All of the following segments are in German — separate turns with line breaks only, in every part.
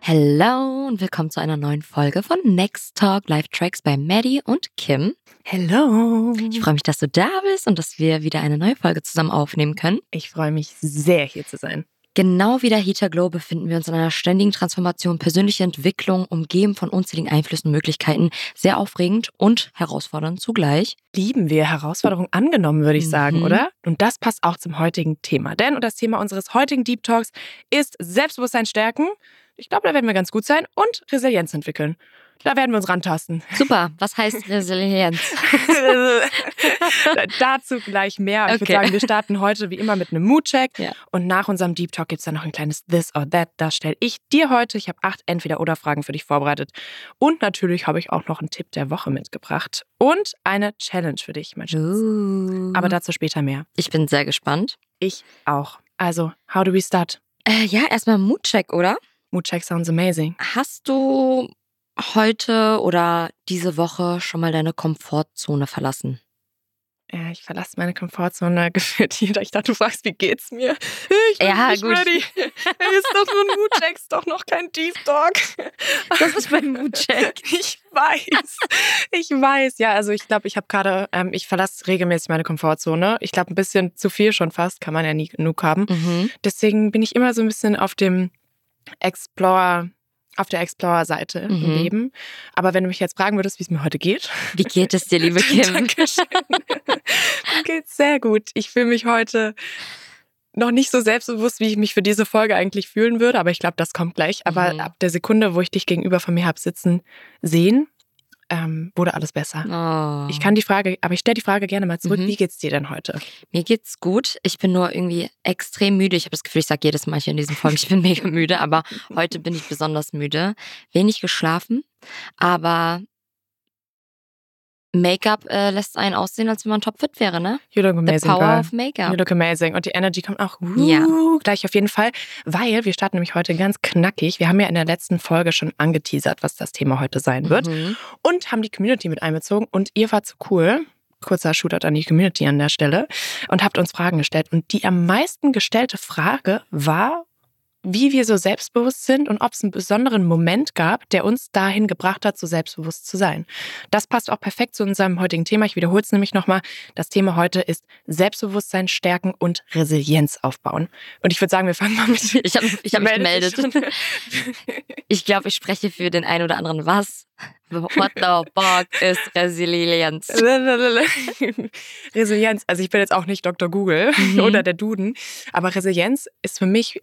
Hello und willkommen zu einer neuen Folge von Next Talk Live Tracks bei Maddie und Kim.
Hello.
Ich freue mich, dass du da bist und dass wir wieder eine neue Folge zusammen aufnehmen können.
Ich freue mich sehr, hier zu sein.
Genau wie der Heater Glow befinden wir uns in einer ständigen Transformation, persönliche Entwicklung, umgeben von unzähligen Einflüssen und Möglichkeiten. Sehr aufregend und herausfordernd zugleich.
Lieben wir Herausforderungen angenommen, würde ich sagen, oder? Und das passt auch zum heutigen Thema. Denn das Thema unseres heutigen Deep Talks ist Selbstbewusstsein stärken. Ich glaube, da werden wir ganz gut sein und Resilienz entwickeln. Da werden wir uns rantasten.
Super, was heißt Resilienz?
Dazu gleich mehr. Ich würde sagen, wir starten heute wie immer mit einem Mood-Check.
Ja.
Und nach unserem Deep Talk gibt es dann noch ein kleines This or That. Das stelle ich dir heute. Ich habe 8 Entweder-Oder-Fragen für dich vorbereitet. Und natürlich habe ich auch noch einen Tipp der Woche mitgebracht. Und eine Challenge für dich, mein Schatz. Aber dazu später mehr.
Ich bin sehr gespannt.
Ich auch. Also, how do we start?
Ja, erstmal Mood-Check, oder?
Mood-Check sounds amazing.
Hast du heute oder diese Woche schon mal deine Komfortzone verlassen?
Ja, ich verlasse meine Komfortzone gefühlt jeder. Ich dachte, du fragst, wie geht's mir? Ich bin nicht
gut.
ready. Ist doch nur ein Mood-Check, ist doch noch kein Deep Talk.
Das ist mein Mood-Check.
Ich weiß. Ja, also ich glaube, ich habe gerade, ich verlasse regelmäßig meine Komfortzone. Ich glaube, ein bisschen zu viel schon fast, kann man ja nie genug haben. Deswegen bin ich immer so ein bisschen auf der Explorer-Seite im Leben. Aber wenn du mich jetzt fragen würdest, wie es mir heute geht.
Wie geht es dir, liebe Kim?
Dankeschön. Mir geht's sehr gut. Ich fühle mich heute noch nicht so selbstbewusst, wie ich mich für diese Folge eigentlich fühlen würde. Aber ich glaube, das kommt gleich. Aber ab der Sekunde, wo ich dich gegenüber von mir habe sitzen sehen, wurde alles besser.
Oh.
Ich stelle die Frage gerne mal zurück. Wie geht's dir denn heute?
Mir geht's gut. Ich bin nur irgendwie extrem müde. Ich habe das Gefühl, ich sage jedes Mal hier in diesen Folgen, ich bin mega müde. Aber heute bin ich besonders müde. Wenig geschlafen, aber Make-up lässt einen aussehen, als wenn man topfit wäre, ne?
You look amazing,
The power
girl.
of Make-up.
You look amazing. Und die Energy kommt auch
Ja.
Gleich auf jeden Fall, weil wir starten nämlich heute ganz knackig. Wir haben ja in der letzten Folge schon angeteasert, was das Thema heute sein wird. Und haben die Community mit einbezogen. Und ihr wart so cool. Kurzer Shoutout an die Community an der Stelle. Und habt uns Fragen gestellt. Und die am meisten gestellte Frage war, wie wir so selbstbewusst sind und ob es einen besonderen Moment gab, der uns dahin gebracht hat, so selbstbewusst zu sein. Das passt auch perfekt zu unserem heutigen Thema. Ich wiederhole es nämlich nochmal. Das Thema heute ist Selbstbewusstsein stärken und Resilienz aufbauen. Und ich würde sagen, wir fangen mal mit...
Ich hab mich gemeldet. Ich glaube, ich spreche für den einen oder anderen. Was? What the fuck ist Resilienz?
Resilienz. Also ich bin jetzt auch nicht Dr. Google oder der Duden. Aber Resilienz ist für mich...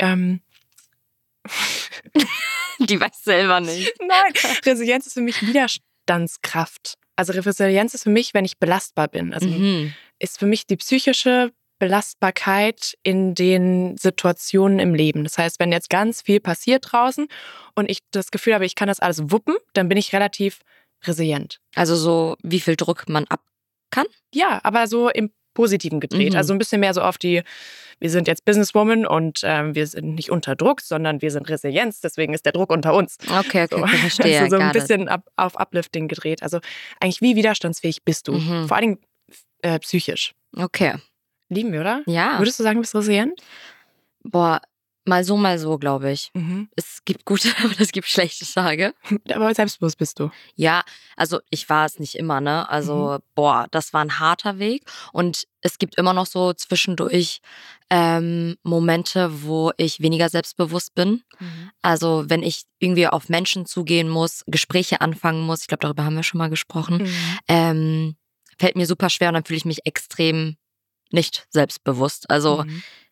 Die weiß selber nicht.
Nein, Resilienz ist für mich Widerstandskraft. Also Resilienz ist für mich, wenn ich belastbar bin. Also ist für mich die psychische Belastbarkeit in den Situationen im Leben. Das heißt, wenn jetzt ganz viel passiert draußen und ich das Gefühl habe, ich kann das alles wuppen, dann bin ich relativ resilient.
Also so, wie viel Druck man ab kann?
Ja, aber so im Positiven gedreht. Also ein bisschen mehr so auf wir sind jetzt Businesswoman und wir sind nicht unter Druck, sondern wir sind Resilienz, deswegen ist der Druck unter uns.
Okay, verstehe.
Also so ein bisschen auf Uplifting gedreht. Also eigentlich, wie widerstandsfähig bist du? Vor allen Dingen psychisch.
Okay.
Lieben wir, oder?
Ja.
Würdest du sagen, du bist resilient?
Boah, mal so, glaube ich. Es gibt gute und es gibt schlechte Tage.
Aber selbstbewusst bist du.
Ja, also ich war es nicht immer, ne? Also, das war ein harter Weg. Und es gibt immer noch so zwischendurch Momente, wo ich weniger selbstbewusst bin. Also wenn ich irgendwie auf Menschen zugehen muss, Gespräche anfangen muss, ich glaube, darüber haben wir schon mal gesprochen, fällt mir super schwer und dann fühle ich mich extrem nicht selbstbewusst. Also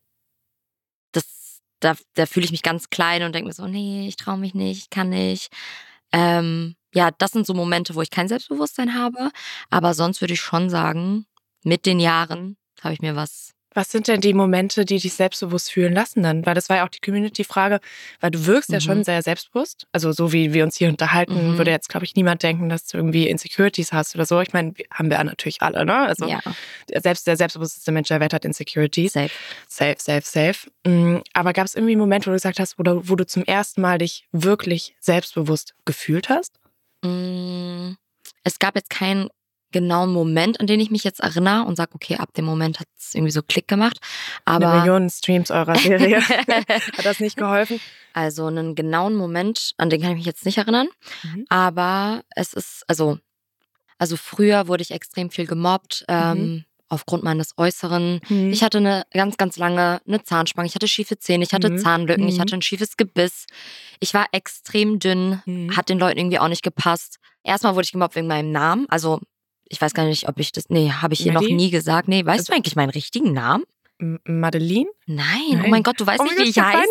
da fühle ich mich ganz klein und denke mir so, nee, ich traue mich nicht, ich kann nicht. Ja, das sind so Momente, wo ich kein Selbstbewusstsein habe. Aber sonst würde ich schon sagen, mit den Jahren habe ich mir was...
Was sind denn die Momente, die dich selbstbewusst fühlen lassen dann? Weil das war ja auch die Community-Frage, weil du wirkst ja schon sehr selbstbewusst. Also so wie wir uns hier unterhalten, würde jetzt, glaube ich, niemand denken, dass du irgendwie Insecurities hast oder so. Ich meine, haben wir natürlich alle, ne? Also selbst der selbstbewussteste Mensch der Welt hat Insecurities. Safe. Aber gab es irgendwie einen Moment, wo du gesagt hast, wo du zum ersten Mal dich wirklich selbstbewusst gefühlt hast?
Es gab jetzt keinen genauen Moment, an den ich mich jetzt erinnere und sage, okay, ab dem Moment hat es irgendwie so Klick gemacht. Aber
1 Million Streams eurer Serie. Hat das nicht geholfen?
Also einen genauen Moment, an den kann ich mich jetzt nicht erinnern.
Mhm.
Aber es ist, also früher wurde ich extrem viel gemobbt, aufgrund meines Äußeren.
Mhm.
Ich hatte eine ganz, ganz lange eine Zahnspange, ich hatte schiefe Zähne, ich hatte Zahnlücken, ich hatte ein schiefes Gebiss. Ich war extrem dünn, hat den Leuten irgendwie auch nicht gepasst. Erstmal wurde ich gemobbt wegen meinem Namen. Also, ich weiß gar nicht, ob ich das, habe ich hier noch
Maddie?
nie gesagt. Nee, weißt du eigentlich meinen richtigen Namen?
Madeline?
Nein, oh mein Gott, du weißt
Oh
nicht,
mein
wie
Gott,
ich heiße.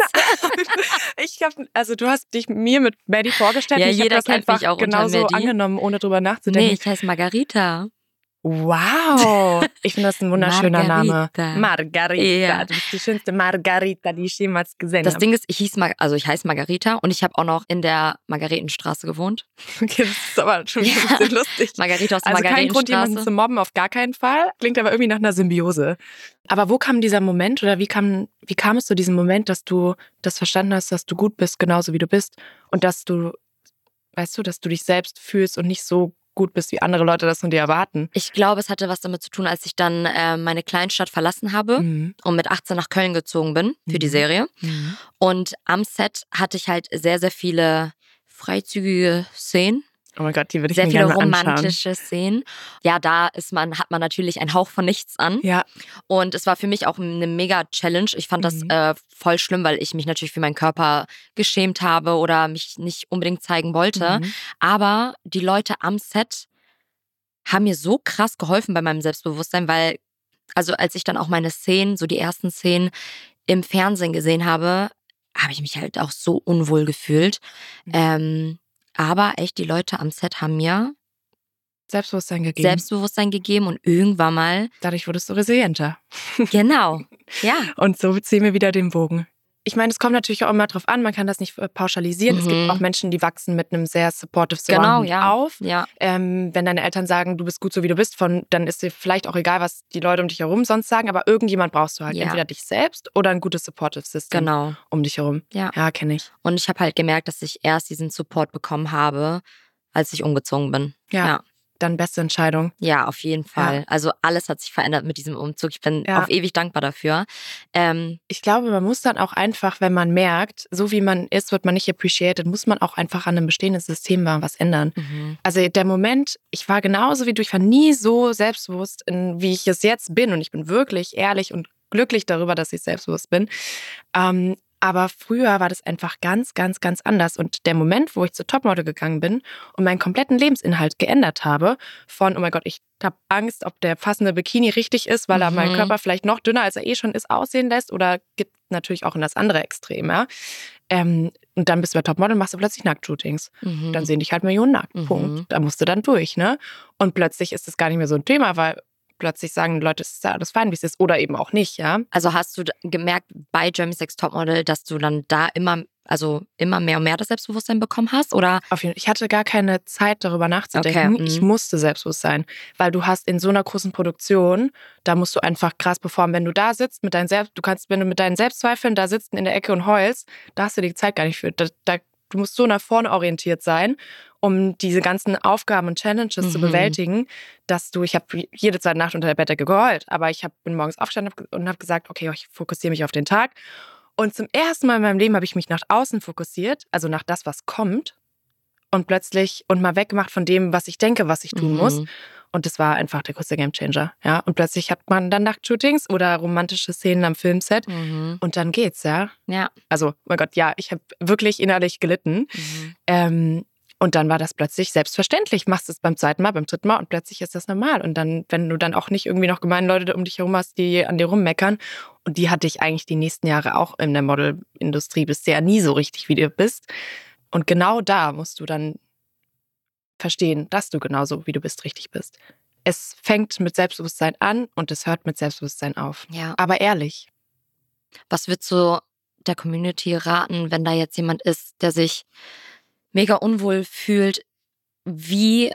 Also du hast dich mir mit Maddie vorgestellt.
Ja,
und ich habe
jeder
das
kennt mich
einfach
auch unter
genauso
Maddie.
angenommen, ohne drüber
Nee,
nachzudenken.
ich heiße Margarita.
Wow, ich finde das ein wunderschöner Name.
Margarita.
Margarita,
Ja.
du bist die schönste Margarita, die ich jemals gesehen
Das
habe.
Ding ist, ich heiße Margarita und ich habe auch noch in der Margaretenstraße gewohnt.
Okay, das ist aber schon ein bisschen lustig.
Margarita aus der
Also kein Grund, jemanden
Margaretenstraße.
zu mobben, auf gar keinen Fall. Klingt aber irgendwie nach einer Symbiose. Aber wo kam dieser Moment oder wie kam es zu diesem Moment, dass du das verstanden hast, dass du gut bist, genauso wie du bist und dass du, weißt du, dass du dich selbst fühlst und nicht so gut bist, wie andere Leute das von dir erwarten?
Ich glaube, es hatte was damit zu tun, als ich dann meine Kleinstadt verlassen habe
Mhm.
und mit 18 nach Köln gezogen bin für die
Mhm.
Serie.
Mhm.
Und am Set hatte ich halt sehr, sehr viele freizügige Szenen.
Oh mein Gott, die würde ich
Sehr
mir
viele
gerne mal anschauen.
romantische Szenen. Ja, hat man natürlich einen Hauch von nichts an.
Ja.
Und es war für mich auch eine Mega-Challenge. Ich fand das voll schlimm, weil ich mich natürlich für meinen Körper geschämt habe oder mich nicht unbedingt zeigen wollte.
Mhm.
Aber die Leute am Set haben mir so krass geholfen bei meinem Selbstbewusstsein, weil, also als ich dann auch meine Szenen, so die ersten Szenen im Fernsehen gesehen habe ich mich halt auch so unwohl gefühlt. Aber echt, die Leute am Set haben mir
Selbstbewusstsein gegeben.
Selbstbewusstsein gegeben und irgendwann mal,
Dadurch wurdest du resilienter.
genau, ja.
Und so ziehen wir wieder den Bogen. Ich meine, es kommt natürlich auch immer drauf an, man kann das nicht pauschalisieren. Es gibt auch Menschen, die wachsen mit einem sehr supportive
Genau,
Surrounding
ja.
auf.
Ja.
Wenn deine Eltern sagen, du bist gut so wie du bist, dann ist dir vielleicht auch egal, was die Leute um dich herum sonst sagen, aber irgendjemand brauchst du halt.
Ja.
Entweder dich selbst oder ein gutes supportive System
Genau.
um dich herum.
Ja,
kenne ich.
Und ich habe halt gemerkt, dass ich erst diesen Support bekommen habe, als ich umgezogen bin.
Ja. Dann beste Entscheidung.
Ja, auf jeden Fall.
Ja.
Also alles hat sich verändert mit diesem Umzug. Ich bin
Ja.
auf ewig dankbar dafür.
Ich glaube, man muss dann auch einfach, wenn man merkt, so wie man ist, wird man nicht appreciated, muss man auch einfach an einem bestehenden System was ändern. Also der Moment, ich war genauso wie du, ich war nie so selbstbewusst, wie ich es jetzt bin. Und ich bin wirklich ehrlich und glücklich darüber, dass ich selbstbewusst bin. Aber früher war das einfach ganz, ganz, ganz anders. Und der Moment, wo ich zur Topmodel gegangen bin und meinen kompletten Lebensinhalt geändert habe, von, oh mein Gott, ich habe Angst, ob der passende Bikini richtig ist, weil er meinen Körper vielleicht noch dünner, als er eh schon ist, aussehen lässt. Oder gibt natürlich auch in das andere Extrem. Ja? Und dann bist du bei Topmodel und machst du plötzlich Nacktshootings. Dann sehen dich halt Millionen nackt. Punkt. Da musst du dann durch. Ne? Und plötzlich ist das gar nicht mehr so ein Thema, weil plötzlich sagen die Leute, es ist ja alles fein, wie es ist, oder eben auch nicht, ja.
Also hast du gemerkt bei Germany's Next Topmodel, dass du dann da immer mehr und mehr das Selbstbewusstsein bekommen hast, oder?
Auf jeden Fall. Ich hatte gar keine Zeit, darüber nachzudenken.
Okay.
Ich musste selbstbewusst sein, weil du hast in so einer großen Produktion, da musst du einfach krass performen. Wenn du da sitzt mit wenn du mit deinen Selbstzweifeln da sitzt in der Ecke und heulst, da hast du die Zeit gar nicht für. Du musst so nach vorne orientiert sein, um diese ganzen Aufgaben und Challenges zu bewältigen, dass ich habe jede Zeit Nacht unter der Bettdecke geheult, aber bin morgens aufgestanden und habe gesagt, okay, ich fokussiere mich auf den Tag. Und zum ersten Mal in meinem Leben habe ich mich nach außen fokussiert, also nach das, was kommt, und mal weggemacht von dem, was ich denke, was ich tun muss. Und das war einfach der größte Gamechanger. Ja? Und plötzlich hat man dann Nacktshootings oder romantische Szenen am Filmset. Und dann geht's, ja.
Ja.
Also, mein Gott, ja, ich habe wirklich innerlich gelitten. Und dann war das plötzlich selbstverständlich. Machst es beim zweiten Mal, beim dritten Mal und plötzlich ist das normal. Und dann, wenn du dann auch nicht irgendwie noch gemeine Leute um dich herum hast, die an dir rummeckern, und die hatte ich eigentlich die nächsten Jahre auch in der Modelindustrie, bist du ja nie so richtig, wie du bist. Und genau da musst du dann verstehen, dass du genauso, wie du bist, richtig bist. Es fängt mit Selbstbewusstsein an und es hört mit Selbstbewusstsein auf.
Ja.
Aber ehrlich.
Was würdest du der Community raten, wenn da jetzt jemand ist, der sich mega unwohl fühlt? Wie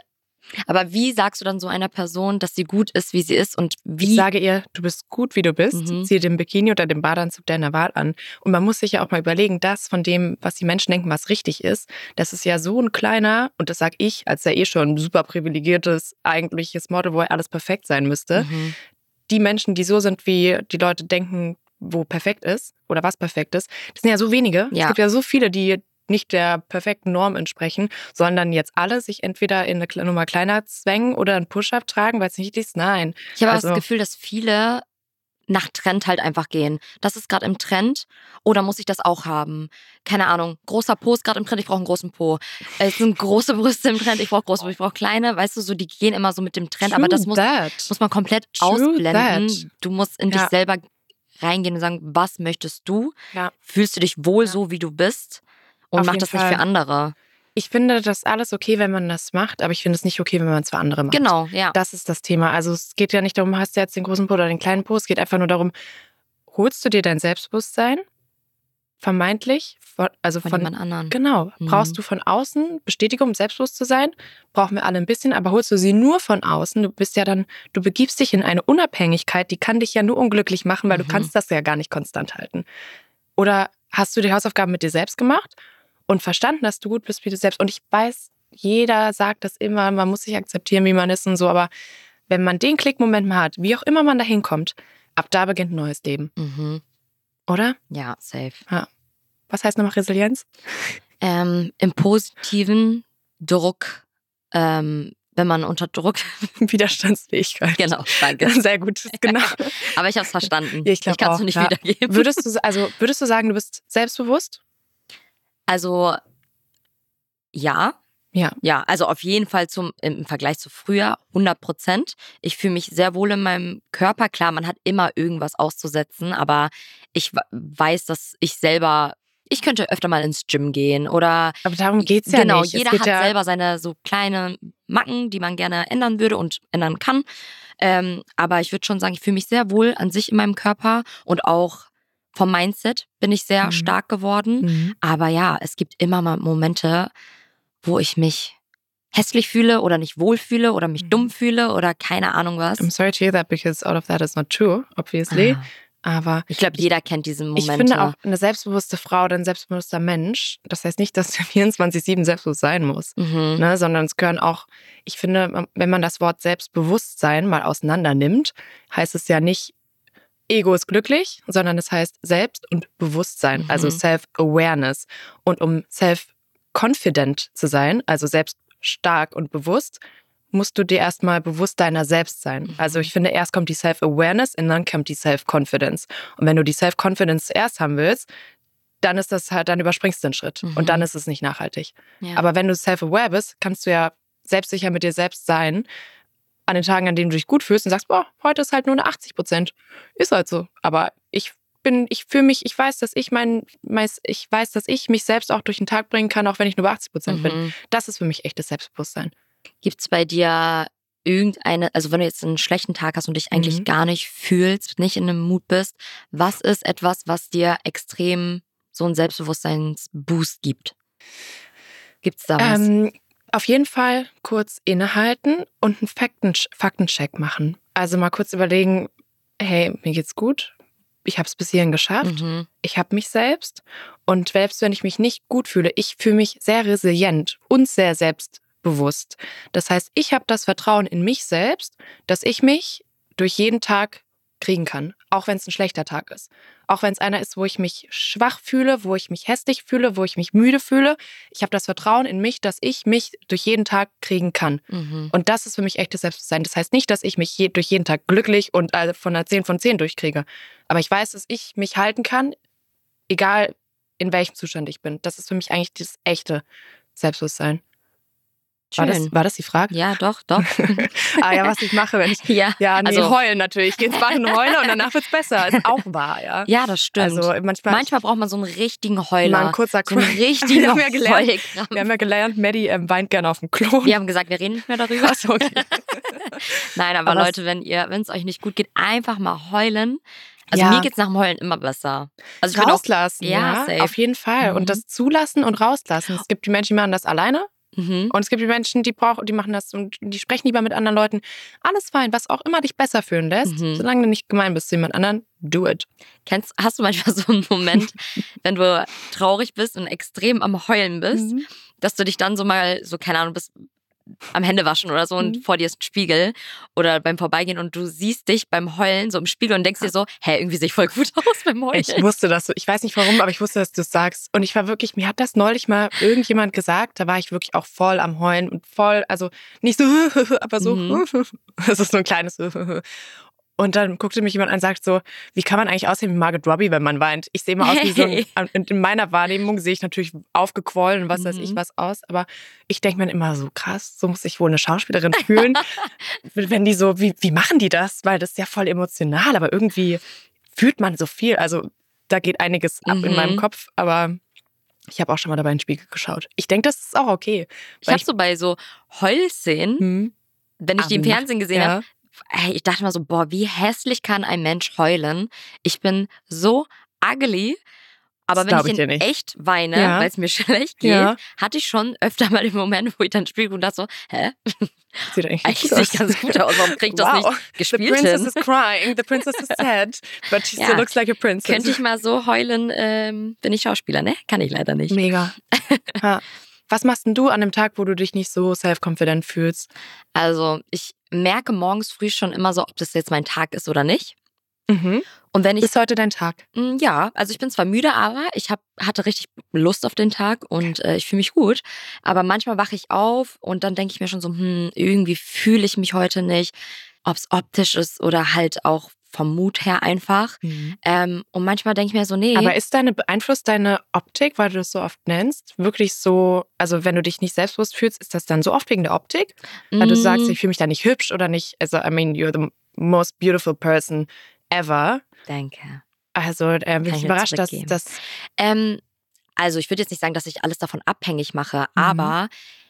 Aber wie sagst du dann so einer Person, dass sie gut ist, wie sie ist und wie?
Ich sage ihr, du bist gut, wie du bist. Zieh den Bikini oder den Badeanzug deiner Wahl an. Und man muss sich ja auch mal überlegen, das von dem, was die Menschen denken, was richtig ist, das ist ja so ein kleiner, und das sage ich, als ja schon super privilegiertes, eigentliches Model, wo alles perfekt sein müsste. Die Menschen, die so sind, wie die Leute denken, wo perfekt ist oder was perfekt ist, das sind ja so wenige.
Ja.
Es gibt ja so viele, die nicht der perfekten Norm entsprechen, sondern jetzt alle sich entweder in eine Nummer kleiner zwängen oder einen Push-Up tragen, weil es nicht ist. Nein.
Ich habe das Gefühl, dass viele nach Trend halt einfach gehen. Das ist gerade im Trend oder muss ich das auch haben? Keine Ahnung, großer Po ist gerade im Trend, ich brauche einen großen Po. Es sind große Brüste im Trend, ich brauche große, ich brauche kleine. Weißt du, so die gehen immer so mit dem Trend, aber das muss man komplett ausblenden. Du musst in dich selber reingehen und sagen, was möchtest du?
Ja.
Fühlst du dich wohl so, wie du bist? Und mach das nicht für andere.
Ich finde das alles okay, wenn man das macht, aber ich finde es nicht okay, wenn man es für andere macht.
Genau, ja.
Das ist das Thema. Also es geht ja nicht darum, hast du jetzt den großen Po oder den kleinen Po. Es geht einfach nur darum, holst du dir dein Selbstbewusstsein vermeintlich, von
jemand anderen.
Genau. Brauchst du von außen Bestätigung, um selbstbewusst zu sein? Brauchen wir alle ein bisschen, aber holst du sie nur von außen? Du begibst dich in eine Unabhängigkeit, die kann dich ja nur unglücklich machen, weil du kannst das ja gar nicht konstant halten. Oder hast du die Hausaufgaben mit dir selbst gemacht und verstanden, dass du gut bist, wie du selbst. Und ich weiß, jeder sagt das immer, man muss sich akzeptieren, wie man ist und so, aber wenn man den Klickmoment mal hat, wie auch immer man da hinkommt, ab da beginnt ein neues Leben. Oder?
Ja, safe.
Ja. Was heißt nochmal Resilienz?
Im positiven Druck, wenn man unter Druck...
Widerstandsfähigkeit.
Genau, danke.
Sehr gut, genau.
Aber ich habe es verstanden.
Ja, ich kann
es nicht wiedergeben.
Würdest du sagen, du bist selbstbewusst?
Also, ja. Ja, also auf jeden Fall im Vergleich zu früher 100%. Ich fühle mich sehr wohl in meinem Körper. Klar, man hat immer irgendwas auszusetzen, aber ich weiß, dass ich könnte öfter mal ins Gym gehen oder...
Aber darum geht's ja
genau,
nicht.
Jeder hat selber seine so kleine Macken, die man gerne ändern würde und ändern kann. Aber ich würde schon sagen, ich fühle mich sehr wohl an sich in meinem Körper und auch vom Mindset bin ich sehr stark geworden. Aber ja, es gibt immer mal Momente, wo ich mich hässlich fühle oder nicht wohl fühle oder mich dumm fühle oder keine Ahnung was.
I'm sorry to hear that, because out of that is not true, obviously. Aber
ich glaube, jeder kennt diese Momente.
Ich finde auch, eine selbstbewusste Frau oder ein selbstbewusster Mensch, das heißt nicht, dass der 24/7 selbstbewusst sein muss, ne, sondern es gehören auch, ich finde, wenn man das Wort Selbstbewusstsein mal auseinander nimmt, heißt es ja nicht, Ego ist glücklich, sondern es heißt Selbst- und Bewusstsein, also Self-Awareness. Und um self-confident zu sein, also selbst stark und bewusst, musst du dir erstmal bewusst deiner selbst sein. Also ich finde, erst kommt die Self-Awareness und dann kommt die Self-Confidence. Und wenn du die Self-Confidence zuerst haben willst, dann ist das halt, dann überspringst du den Schritt. Und dann ist es nicht nachhaltig. Ja. Aber wenn du self-aware bist, kannst du ja selbstsicher mit dir selbst sein, an den Tagen, an denen du dich gut fühlst und sagst, boah, heute ist halt nur eine 80%. Ist halt so. Aber ich weiß, dass ich mich selbst auch durch den Tag bringen kann, auch wenn ich nur bei 80% bin. Das ist für mich echtes Selbstbewusstsein.
Gibt es bei dir also wenn du jetzt einen schlechten Tag hast und dich eigentlich gar nicht fühlst, nicht in einem Mut bist, was ist etwas, was dir extrem so einen Selbstbewusstseinsboost gibt? Gibt es da was?
Auf jeden Fall kurz innehalten und einen Faktencheck machen. Also mal kurz überlegen, hey, mir geht's gut. Ich habe es bis hierhin geschafft. Ich habe mich selbst. Und selbst wenn ich mich nicht gut fühle, ich fühle mich sehr resilient und sehr selbstbewusst. Das heißt, ich habe das Vertrauen in mich selbst, dass ich mich durch jeden Tag kriegen kann, auch wenn es ein schlechter Tag ist. Auch wenn es einer ist, wo ich mich schwach fühle, wo ich mich hässlich fühle, wo ich mich müde fühle. Ich habe das Vertrauen in mich, dass ich mich durch jeden Tag kriegen kann. Und das ist für mich echtes Selbstbewusstsein. Das heißt nicht, dass ich mich durch jeden Tag glücklich und von einer 10 von 10 durchkriege. Aber ich weiß, dass ich mich halten kann, egal in welchem Zustand ich bin. Das ist für mich eigentlich das echte Selbstbewusstsein. War das die Frage?
Ja, doch.
Was ich mache, wenn ich... heulen natürlich. Ich gehe ins Bad und heule und danach wird's besser. Ist auch wahr, ja.
Ja, das stimmt.
Also
manchmal braucht man so einen richtigen Heuler.
Mal ein kurzer
so einen richtigen
Heulkrampf. Wir haben ja gelernt, Maddie weint gerne auf dem Klo.
Wir haben gesagt, wir reden nicht mehr darüber.
Ach so, okay.
Nein, aber Leute, wenn es euch nicht gut geht, einfach mal heulen. Also mir geht's nach dem Heulen immer besser. Also
rauslassen,
safe.
Auf jeden Fall. Und das zulassen und rauslassen. Es gibt die Menschen, die machen das alleine. Und es gibt die Menschen, die machen das und die sprechen lieber mit anderen Leuten. Alles fein, was auch immer dich besser fühlen lässt. Solange du nicht gemein bist zu jemand anderen, do it.
Hast du manchmal so einen Moment, wenn du traurig bist und extrem am Heulen bist, dass du dich dann so mal, so keine Ahnung, bist am Händewaschen oder so und vor dir ist ein Spiegel oder beim Vorbeigehen und du siehst dich beim Heulen so im Spiegel und denkst dir so, irgendwie sehe ich voll gut aus beim Heulen.
Ich wusste das so. Ich weiß nicht warum, aber ich wusste, dass du es sagst. Und ich war wirklich, mir hat das neulich mal irgendjemand gesagt, da war ich wirklich auch voll am Heulen und voll, also nicht so, aber so, das ist so ein kleines Und dann guckte mich jemand an und sagt so, wie kann man eigentlich aussehen wie Margot Robbie, wenn man weint? Ich sehe immer aus wie so ein, in meiner Wahrnehmung sehe ich natürlich aufgequollen und was weiß ich was aus, aber ich denke mir immer so, krass, so muss sich wohl eine Schauspielerin fühlen, wenn die so, wie machen die das? Weil das ist ja voll emotional, aber irgendwie fühlt man so viel, also da geht einiges ab in meinem Kopf, aber ich habe auch schon mal dabei in den Spiegel geschaut. Ich denke, das ist auch okay.
Ich habe so bei so Heulszenen, wenn ich die im Fernsehen gesehen habe, ich dachte mal so, boah, wie hässlich kann ein Mensch heulen? Ich bin so ugly. Aber wenn ich in echt weine, weil es mir schlecht geht, hatte ich schon öfter mal den Moment, wo ich dann spiele und dachte so, hä?
Sieht eigentlich
sieht ganz gut aus. Warum krieg ich das nicht gespielt hin?
The princess is crying, the princess is sad, but she still looks like a princess.
Könnte ich mal so heulen, bin ich Schauspieler, ne? Kann ich leider nicht.
Mega. Was machst denn du an dem Tag, wo du dich nicht so self-confident fühlst?
Also ich merke morgens früh schon immer so, ob das jetzt mein Tag ist oder nicht. Und wenn
ist heute dein Tag?
Ja, also ich bin zwar müde, aber ich hatte richtig Lust auf den Tag und ich fühle mich gut. Aber manchmal wache ich auf und dann denke ich mir schon so, irgendwie fühle ich mich heute nicht. Ob es optisch ist oder halt auch vom Mut her einfach. Und manchmal denke ich mir so, nee.
Aber beeinflusst deine Optik, weil du das so oft nennst, wirklich so, also wenn du dich nicht selbstbewusst fühlst, ist das dann so oft wegen der Optik? Weil du sagst, ich fühle mich da nicht hübsch oder nicht, also I mean, you're the most beautiful person ever.
Danke.
Also bin ich überrascht, dass das...
Also ich würde jetzt nicht sagen, dass ich alles davon abhängig mache, aber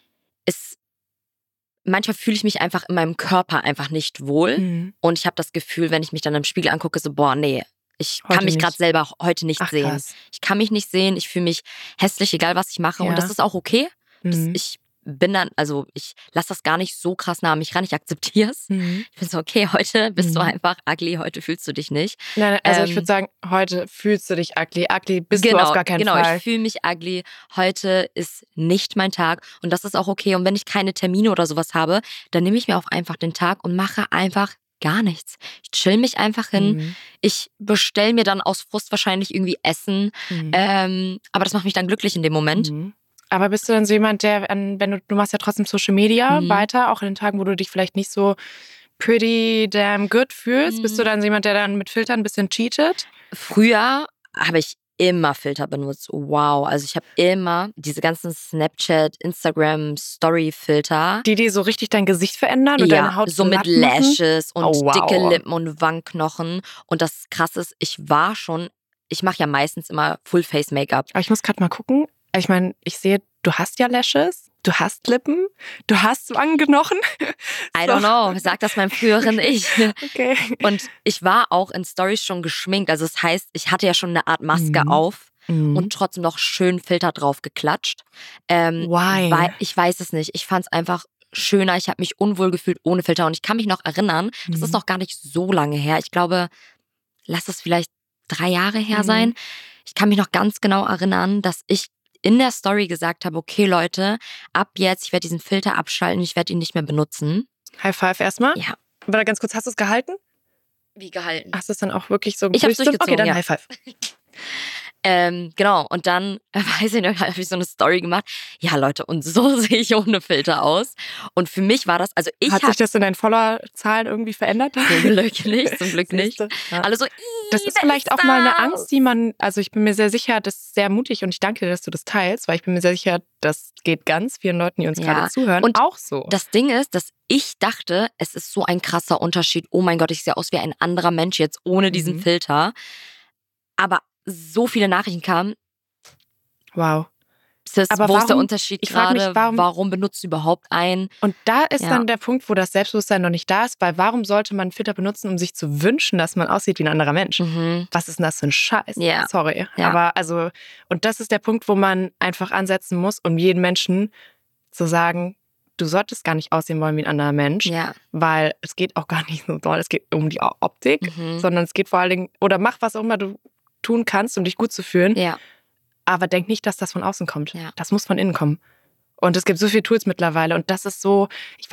manchmal fühle ich mich einfach in meinem Körper einfach nicht wohl. Und ich habe das Gefühl, wenn ich mich dann im Spiegel angucke, so, boah, nee, ich kann mich gerade selber heute nicht sehen.
Krass.
Ich kann mich nicht sehen, ich fühle mich hässlich, egal was ich mache. Und das ist auch okay. Ich bin dann, also ich lasse das gar nicht so krass nah an mich ran, ich akzeptiere es. Ich bin so, okay, heute bist du einfach ugly, heute fühlst du dich nicht.
Nein, also ich würde sagen, heute fühlst du dich ugly. Ugly bist du auf gar keinen Fall.
Genau, ich fühle mich ugly. Heute ist nicht mein Tag und das ist auch okay. Und wenn ich keine Termine oder sowas habe, dann nehme ich mir auch einfach den Tag und mache einfach gar nichts. Ich chill mich einfach hin. Ich bestelle mir dann aus Frust wahrscheinlich irgendwie Essen. Aber das macht mich dann glücklich in dem Moment.
Aber bist du dann so jemand, der, wenn du machst ja trotzdem Social Media weiter, auch in den Tagen, wo du dich vielleicht nicht so pretty damn good fühlst, bist du dann so jemand, der dann mit Filtern ein bisschen cheatet?
Früher habe ich immer Filter benutzt. Wow, also ich habe immer diese ganzen Snapchat, Instagram, Story-Filter.
Die so richtig dein Gesicht verändern und deine Haut
so mit Lashes und dicke Lippen und Wangenknochen. Und das Krasse ist, ich mache ja meistens immer Full-Face-Make-up.
Aber ich muss gerade mal gucken. Ich meine, ich sehe, du hast ja Lashes, du hast Lippen, du hast Wangenknochen.
I don't know, sag das meinem früheren Ich.
Okay.
Und ich war auch in Stories schon geschminkt. Also das heißt, ich hatte ja schon eine Art Maske auf und trotzdem noch schön Filter drauf geklatscht.
Why?
Ich weiß es nicht. Ich fand es einfach schöner. Ich habe mich unwohl gefühlt ohne Filter. Und ich kann mich noch erinnern, das ist noch gar nicht so lange her. Ich glaube, lass es vielleicht 3 Jahre her sein. Ich kann mich noch ganz genau erinnern, dass ich in der Story gesagt habe, okay Leute, ab jetzt, ich werde diesen Filter abschalten, ich werde ihn nicht mehr benutzen.
High five erstmal.
Ja.
Warte ganz kurz, hast du es gehalten?
Wie gehalten?
Hast du es dann auch wirklich so
Ich habe es durchgezogen,
okay, dann High five.
Genau, und dann, weiß ich nicht, habe ich so eine Story gemacht. Ja, Leute, und so sehe ich ohne Filter aus. Und für mich war das, also
Hat sich das in deinen Followerzahlen irgendwie verändert?
Zum Glück nicht.
Ja.
Alle so,
das ist vielleicht auch mal eine Angst, die man, also ich bin mir sehr sicher, das ist sehr mutig und ich danke dir, dass du das teilst, weil ich bin mir sehr sicher, das geht ganz vielen Leuten, die uns gerade zuhören,
und
auch so.
Das Ding ist, dass ich dachte, es ist so ein krasser Unterschied. Oh mein Gott, ich sehe aus wie ein anderer Mensch jetzt ohne diesen Filter. Aber so viele Nachrichten kamen.
Wow.
Sis,
aber
wo ist der Unterschied gerade?
Warum
benutzt du überhaupt einen?
Und da ist dann der Punkt, wo das Selbstbewusstsein noch nicht da ist, weil warum sollte man einen Filter benutzen, um sich zu wünschen, dass man aussieht wie ein anderer Mensch? Was ist denn das für ein Scheiß?
Ja.
Sorry.
Ja.
Aber und das ist der Punkt, wo man einfach ansetzen muss, um jeden Menschen zu sagen, du solltest gar nicht aussehen wollen wie ein anderer Mensch, weil es geht auch gar nicht so doll, es geht um die Optik, sondern es geht vor allen Dingen, oder mach was auch immer du tun kannst, um dich gut zu fühlen, aber denk nicht, dass das von außen kommt. Ja. Das muss von innen kommen. Und es gibt so viele Tools mittlerweile und das ist so, ich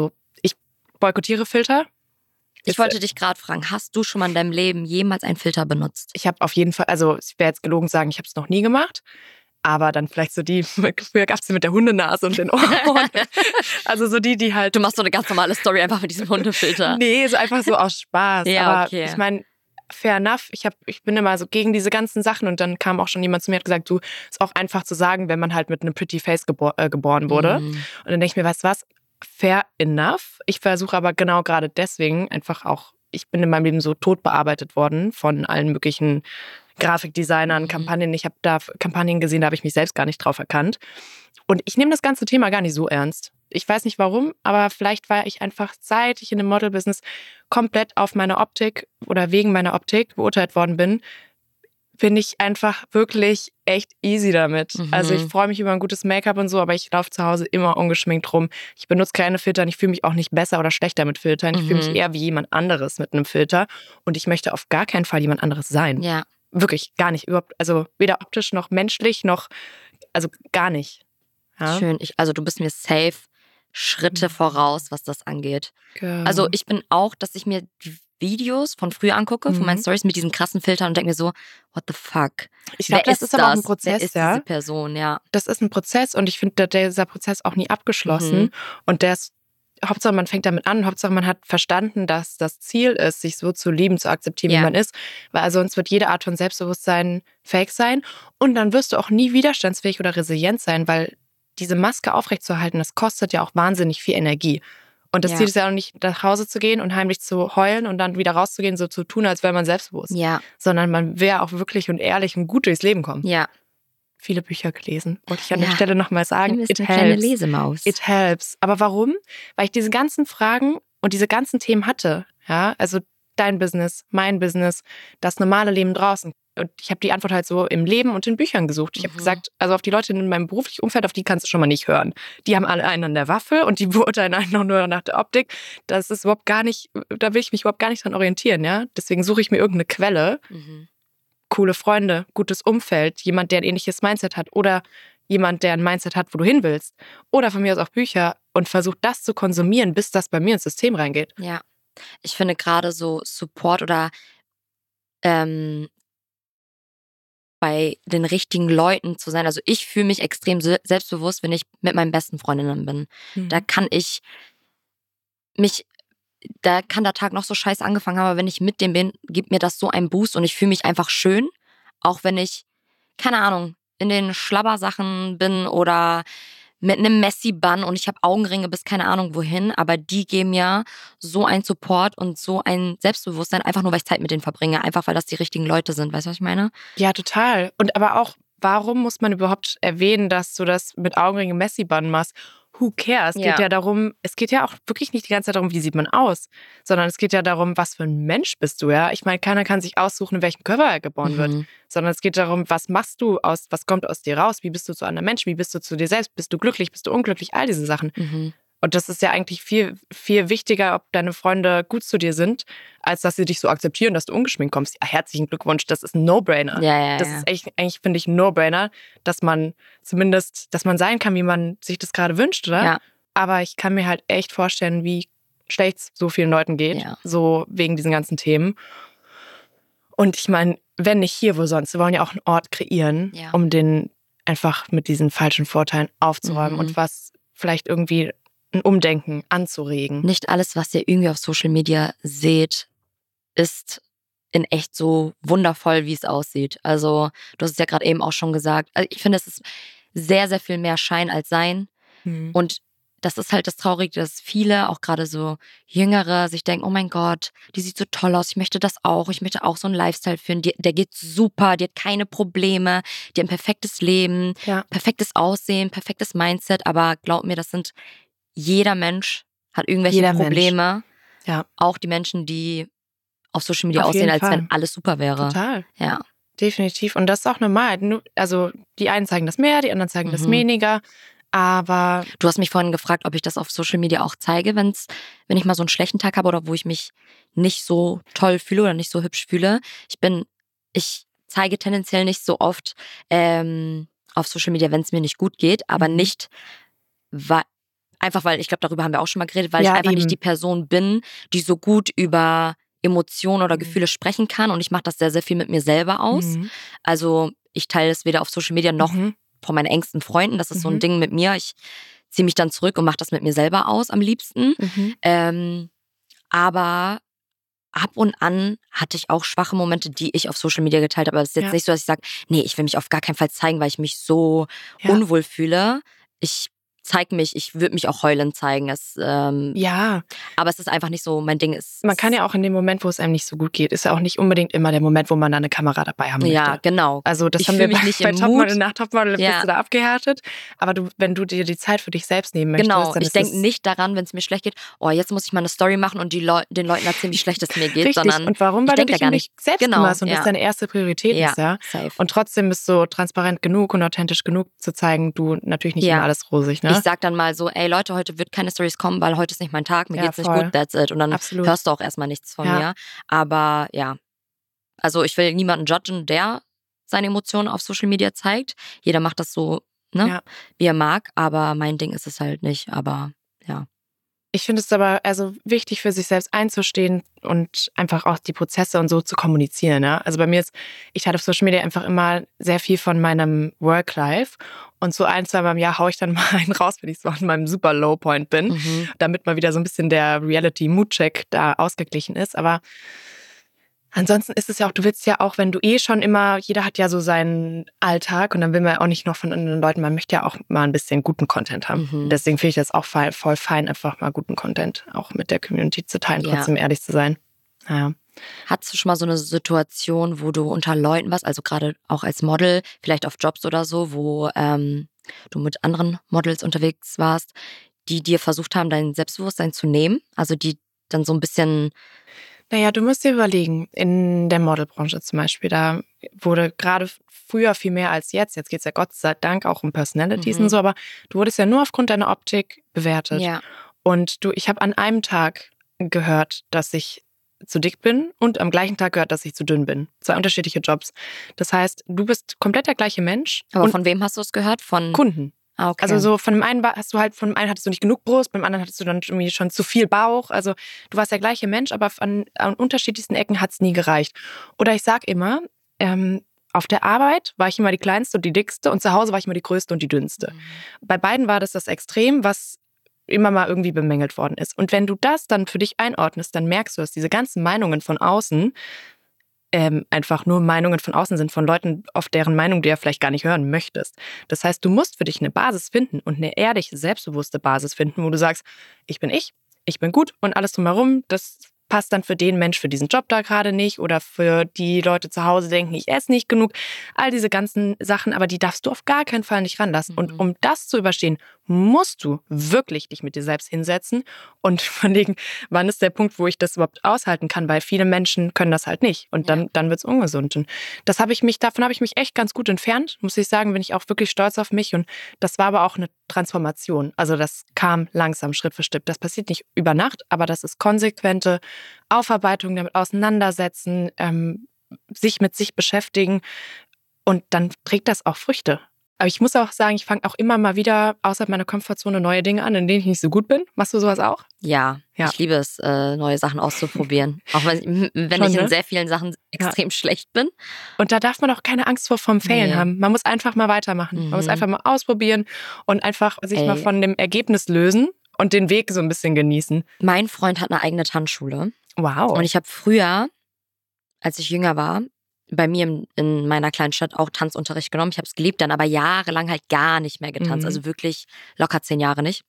boykottiere Filter.
Ich wollte dich gerade fragen, hast du schon mal in deinem Leben jemals einen Filter benutzt?
Ich habe auf jeden Fall, also ich wäre jetzt gelogen sagen, ich habe es noch nie gemacht. Aber dann vielleicht so die, früher gab es die mit der Hundenase und den Ohren. Also so die halt.
Du machst so eine ganz normale Story einfach mit diesem Hundefilter.
Nee, so einfach so aus Spaß.
Ja,
aber
okay.
Ich meine, fair enough. Ich bin immer so gegen diese ganzen Sachen und dann kam auch schon jemand zu mir und hat gesagt, du, ist auch einfach zu sagen, wenn man halt mit einem Pretty Face geboren wurde. Und dann denke ich mir, weißt du was, fair enough. Ich versuche aber genau gerade deswegen einfach auch, ich bin in meinem Leben so tot bearbeitet worden von allen möglichen Grafikdesignern, Kampagnen. Ich habe da Kampagnen gesehen, da habe ich mich selbst gar nicht drauf erkannt. Und ich nehme das ganze Thema gar nicht so ernst. Ich weiß nicht warum, aber vielleicht war ich einfach, seit ich in dem Model-Business komplett auf meine Optik oder wegen meiner Optik beurteilt worden bin ich einfach wirklich echt easy damit. Also ich freue mich über ein gutes Make-up und so, aber ich laufe zu Hause immer ungeschminkt rum. Ich benutze keine Filter und ich fühle mich auch nicht besser oder schlechter mit Filtern. Ich fühle mich eher wie jemand anderes mit einem Filter und ich möchte auf gar keinen Fall jemand anderes sein.
Ja.
Wirklich gar nicht. Überhaupt, also weder optisch noch menschlich noch, also gar nicht. Ja?
Schön. Also du bist mir safe Schritte voraus, was das angeht.
Genau.
Also ich bin auch, dass ich mir Videos von früher angucke, von meinen Stories mit diesen krassen Filtern und denke mir so, what the fuck?
Ich glaube, das ist aber auch ein Prozess,
Wer ist diese Person, ja.
Das ist ein Prozess und ich finde, dieser Prozess auch nie abgeschlossen. Und der ist, Hauptsache man fängt damit an, Hauptsache man hat verstanden, dass das Ziel ist, sich so zu lieben, zu akzeptieren, wie man ist. Weil sonst wird jede Art von Selbstbewusstsein fake sein und dann wirst du auch nie widerstandsfähig oder resilient sein, weil diese Maske aufrechtzuerhalten, das kostet ja auch wahnsinnig viel Energie. Und das Ziel ist ja auch nicht, nach Hause zu gehen und heimlich zu heulen und dann wieder rauszugehen, so zu tun, als wäre man selbstbewusst.
Ja.
Sondern man will auch wirklich und ehrlich und gut durchs Leben kommen.
Ja.
Viele Bücher gelesen, wollte ich an der Stelle nochmal sagen.
It helps. Kleine Lesemaus.
It helps. Aber warum? Weil ich diese ganzen Fragen und diese ganzen Themen hatte. Ja, also dein Business, mein Business, das normale Leben draußen. Und ich habe die Antwort halt so im Leben und in Büchern gesucht. Ich habe gesagt, also auf die Leute in meinem beruflichen Umfeld, auf die kannst du schon mal nicht hören. Die haben alle einen an der Waffel und die beurteilen einen auch nur nach der Optik. Das ist überhaupt gar nicht, da will ich mich überhaupt gar nicht dran orientieren. Ja? Deswegen suche ich mir irgendeine Quelle. Coole Freunde, gutes Umfeld, jemand, der ein ähnliches Mindset hat oder jemand, der ein Mindset hat, wo du hin willst. Oder von mir aus auch Bücher und versuch das zu konsumieren, bis das bei mir ins System reingeht.
Ja, ich finde gerade so Support oder bei den richtigen Leuten zu sein. Also ich fühle mich extrem selbstbewusst, wenn ich mit meinen besten Freundinnen bin. Da kann der Tag noch so scheiße angefangen haben, aber wenn ich mit dem bin, gibt mir das so einen Boost und ich fühle mich einfach schön, auch wenn ich, keine Ahnung, in den Schlabbersachen bin oder mit einem Messi-Bun und ich habe Augenringe bis keine Ahnung wohin, aber die geben mir so einen Support und so ein Selbstbewusstsein, einfach nur, weil ich Zeit mit denen verbringe, einfach weil das die richtigen Leute sind. Weißt du, was ich meine?
Ja, total. Und aber auch, warum muss man überhaupt erwähnen, dass du das mit Augenringe Messi-Bun machst? Who cares? Es geht ja darum, es geht ja auch wirklich nicht die ganze Zeit darum, wie sieht man aus, sondern es geht ja darum, was für ein Mensch bist du, ja? Ich meine, keiner kann sich aussuchen, in welchem Körper er geboren wird, sondern es geht darum, was machst du aus, was kommt aus dir raus, wie bist du zu anderen Menschen, wie bist du zu dir selbst, bist du glücklich, bist du unglücklich, all diese Sachen. Und das ist ja eigentlich viel, viel wichtiger, ob deine Freunde gut zu dir sind, als dass sie dich so akzeptieren, dass du ungeschminkt kommst. Ja, herzlichen Glückwunsch, das ist ein No-Brainer. Das ist echt, eigentlich, finde ich, ein No-Brainer, dass man zumindest, dass man sein kann, wie man sich das gerade wünscht, oder?
Ja.
Aber ich kann mir halt echt vorstellen, wie schlecht es so vielen Leuten geht, so wegen diesen ganzen Themen. Und ich meine, wenn nicht hier, wo sonst? Wir wollen ja auch einen Ort kreieren, um den einfach mit diesen falschen Vorteilen aufzuräumen und was vielleicht irgendwie ein Umdenken anzuregen.
Nicht alles, was ihr irgendwie auf Social Media seht, ist in echt so wundervoll, wie es aussieht. Also du hast es ja gerade eben auch schon gesagt. Also ich finde, es ist sehr, sehr viel mehr Schein als Sein. Und das ist halt das Traurige, dass viele, auch gerade so Jüngere, sich denken, oh mein Gott, die sieht so toll aus, ich möchte das auch. Ich möchte auch so einen Lifestyle führen. Der geht super, die hat keine Probleme, die hat ein perfektes Leben, perfektes Aussehen, perfektes Mindset. Aber glaub mir, jeder Mensch hat irgendwelche Probleme.
Ja.
Auch die Menschen, die auf Social Media aussehen, als wenn alles super wäre.
Total.
Ja.
Definitiv. Und das ist auch normal. Also die einen zeigen das mehr, die anderen zeigen das weniger. Aber
du hast mich vorhin gefragt, ob ich das auf Social Media auch zeige, wenn ich mal so einen schlechten Tag habe oder wo ich mich nicht so toll fühle oder nicht so hübsch fühle. Ich zeige tendenziell nicht so oft auf Social Media, wenn es mir nicht gut geht, aber nicht, einfach weil, ich glaube, darüber haben wir auch schon mal geredet, weil ich
ja,
einfach nicht
eben.
die Person bin, die so gut über Emotionen oder Gefühle sprechen kann, und ich mache das sehr, sehr viel mit mir selber aus. Also ich teile es weder auf Social Media noch von meinen engsten Freunden. Das ist so ein Ding mit mir. Ich ziehe mich dann zurück und mache das mit mir selber aus am liebsten. Aber ab und an hatte ich auch schwache Momente, die ich auf Social Media geteilt habe. Aber es ist jetzt nicht so, dass ich sage, nee, ich will mich auf gar keinen Fall zeigen, weil ich mich so unwohl fühle. Ich würde mich auch heulend zeigen. Aber es ist einfach nicht so mein Ding.
Man kann ja auch in dem Moment, wo es einem nicht so gut geht, ist ja auch nicht unbedingt immer der Moment, wo man da eine Kamera dabei haben möchte.
Ja, genau.
Also das
Ich
haben
fühle
wir
mich nicht
bei
im
Topmodel,
Mut.
nach Topmodel bist du da abgehärtet. Aber wenn du dir die Zeit für dich selbst nehmen möchtest,
Genau,
dann
ich
ist
denke
es
nicht daran, wenn es mir schlecht geht, oh, jetzt muss ich mal eine Story machen und den Leuten erzählen, wie schlecht es mir geht,
richtig.
sondern
Und warum?
ich
Weil du
denke da
dich
gar
um
nicht.
dich selbst
Genau,
kümmerst und das deine erste Priorität ist, ja.
Safe.
Und trotzdem bist du transparent genug und authentisch genug zu zeigen, du natürlich nicht immer alles rosig, ne?
Ich sag dann mal so, ey Leute, heute wird keine Stories kommen, weil heute ist nicht mein Tag, mir geht's nicht
voll.
gut, that's it. Und dann
Absolut.
hörst du auch erstmal nichts von mir. Aber ja, also ich will niemanden judgen, der seine Emotionen auf Social Media zeigt. Jeder macht das so, ne, wie er mag, aber mein Ding ist es halt nicht, aber ja.
Ich finde es aber wichtig, für sich selbst einzustehen und einfach auch die Prozesse und so zu kommunizieren. Ne? Also bei mir ich hatte auf Social Media einfach immer sehr viel von meinem Work-Life und so 1-2 Mal im Jahr haue ich dann mal einen raus, wenn ich so an meinem super Low-Point bin, damit mal wieder so ein bisschen der Reality-Mood-Check da ausgeglichen ist. Aber ansonsten ist es ja auch, du willst ja auch, wenn du schon immer, jeder hat ja so seinen Alltag und dann will man ja auch nicht noch von anderen Leuten, man möchte ja auch mal ein bisschen guten Content haben. Deswegen finde ich das auch voll fein, einfach mal guten Content auch mit der Community zu teilen, trotzdem ehrlich zu sein. Ja.
Hattest du schon mal so eine Situation, wo du unter Leuten warst, also gerade auch als Model, vielleicht auf Jobs oder so, wo du mit anderen Models unterwegs warst, die dir versucht haben, dein Selbstbewusstsein zu nehmen? Also die dann so ein bisschen.
Naja, du musst dir überlegen, in der Modelbranche zum Beispiel, da wurde gerade früher viel mehr als jetzt geht es ja Gott sei Dank auch um Personalities und so, aber du wurdest ja nur aufgrund deiner Optik bewertet.
Ja.
Und ich habe an einem Tag gehört, dass ich zu dick bin und am gleichen Tag gehört, dass ich zu dünn bin. 2 unterschiedliche Jobs. Das heißt, du bist komplett der gleiche Mensch.
Aber
und
von wem hast du es gehört? Von
Kunden.
Ah, okay.
Also so von dem einen hattest du nicht genug Brust, beim anderen hattest du dann irgendwie schon zu viel Bauch. Also du warst der gleiche Mensch, aber an unterschiedlichsten Ecken hat es nie gereicht. Oder ich sag immer, auf der Arbeit war ich immer die Kleinste und die Dickste und zu Hause war ich immer die Größte und die Dünnste. Bei beiden war das Extrem, was immer mal irgendwie bemängelt worden ist. Und wenn du das dann für dich einordnest, dann merkst du, dass diese ganzen Meinungen von außen einfach nur Meinungen von außen sind, von Leuten, auf deren Meinung du ja vielleicht gar nicht hören möchtest. Das heißt, du musst für dich eine Basis finden und eine ehrlich selbstbewusste Basis finden, wo du sagst, ich bin gut und alles drumherum, das passt dann für den Mensch für diesen Job da gerade nicht oder für die Leute zu Hause denken, ich esse nicht genug. All diese ganzen Sachen, aber die darfst du auf gar keinen Fall nicht ranlassen. Und um das zu überstehen, musst du wirklich dich mit dir selbst hinsetzen und überlegen, wann ist der Punkt, wo ich das überhaupt aushalten kann, weil viele Menschen können das halt nicht und dann wird es ungesund. Und davon habe ich mich echt ganz gut entfernt, muss ich sagen, bin ich auch wirklich stolz auf mich und das war aber auch eine Transformation. Also das kam langsam, Schritt für Schritt. Das passiert nicht über Nacht, aber das ist konsequente Aufarbeitung, damit auseinandersetzen, sich mit sich beschäftigen und dann trägt das auch Früchte. Aber ich muss auch sagen, ich fange auch immer mal wieder außerhalb meiner Komfortzone neue Dinge an, in denen ich nicht so gut bin. Machst du sowas auch?
Ja. Ich liebe es, neue Sachen auszuprobieren. Auch wenn ich in sehr vielen Sachen extrem schlecht bin.
Und da darf man auch keine Angst vom Failen haben. Man muss einfach mal weitermachen. Man muss einfach mal ausprobieren und einfach sich mal von dem Ergebnis lösen und den Weg so ein bisschen genießen.
Mein Freund hat eine eigene Tanzschule.
Wow.
Und ich habe früher, als ich jünger war, bei mir in meiner kleinen Stadt auch Tanzunterricht genommen. Ich habe es geliebt, dann aber jahrelang halt gar nicht mehr getanzt. Also wirklich locker 10 Jahre nicht.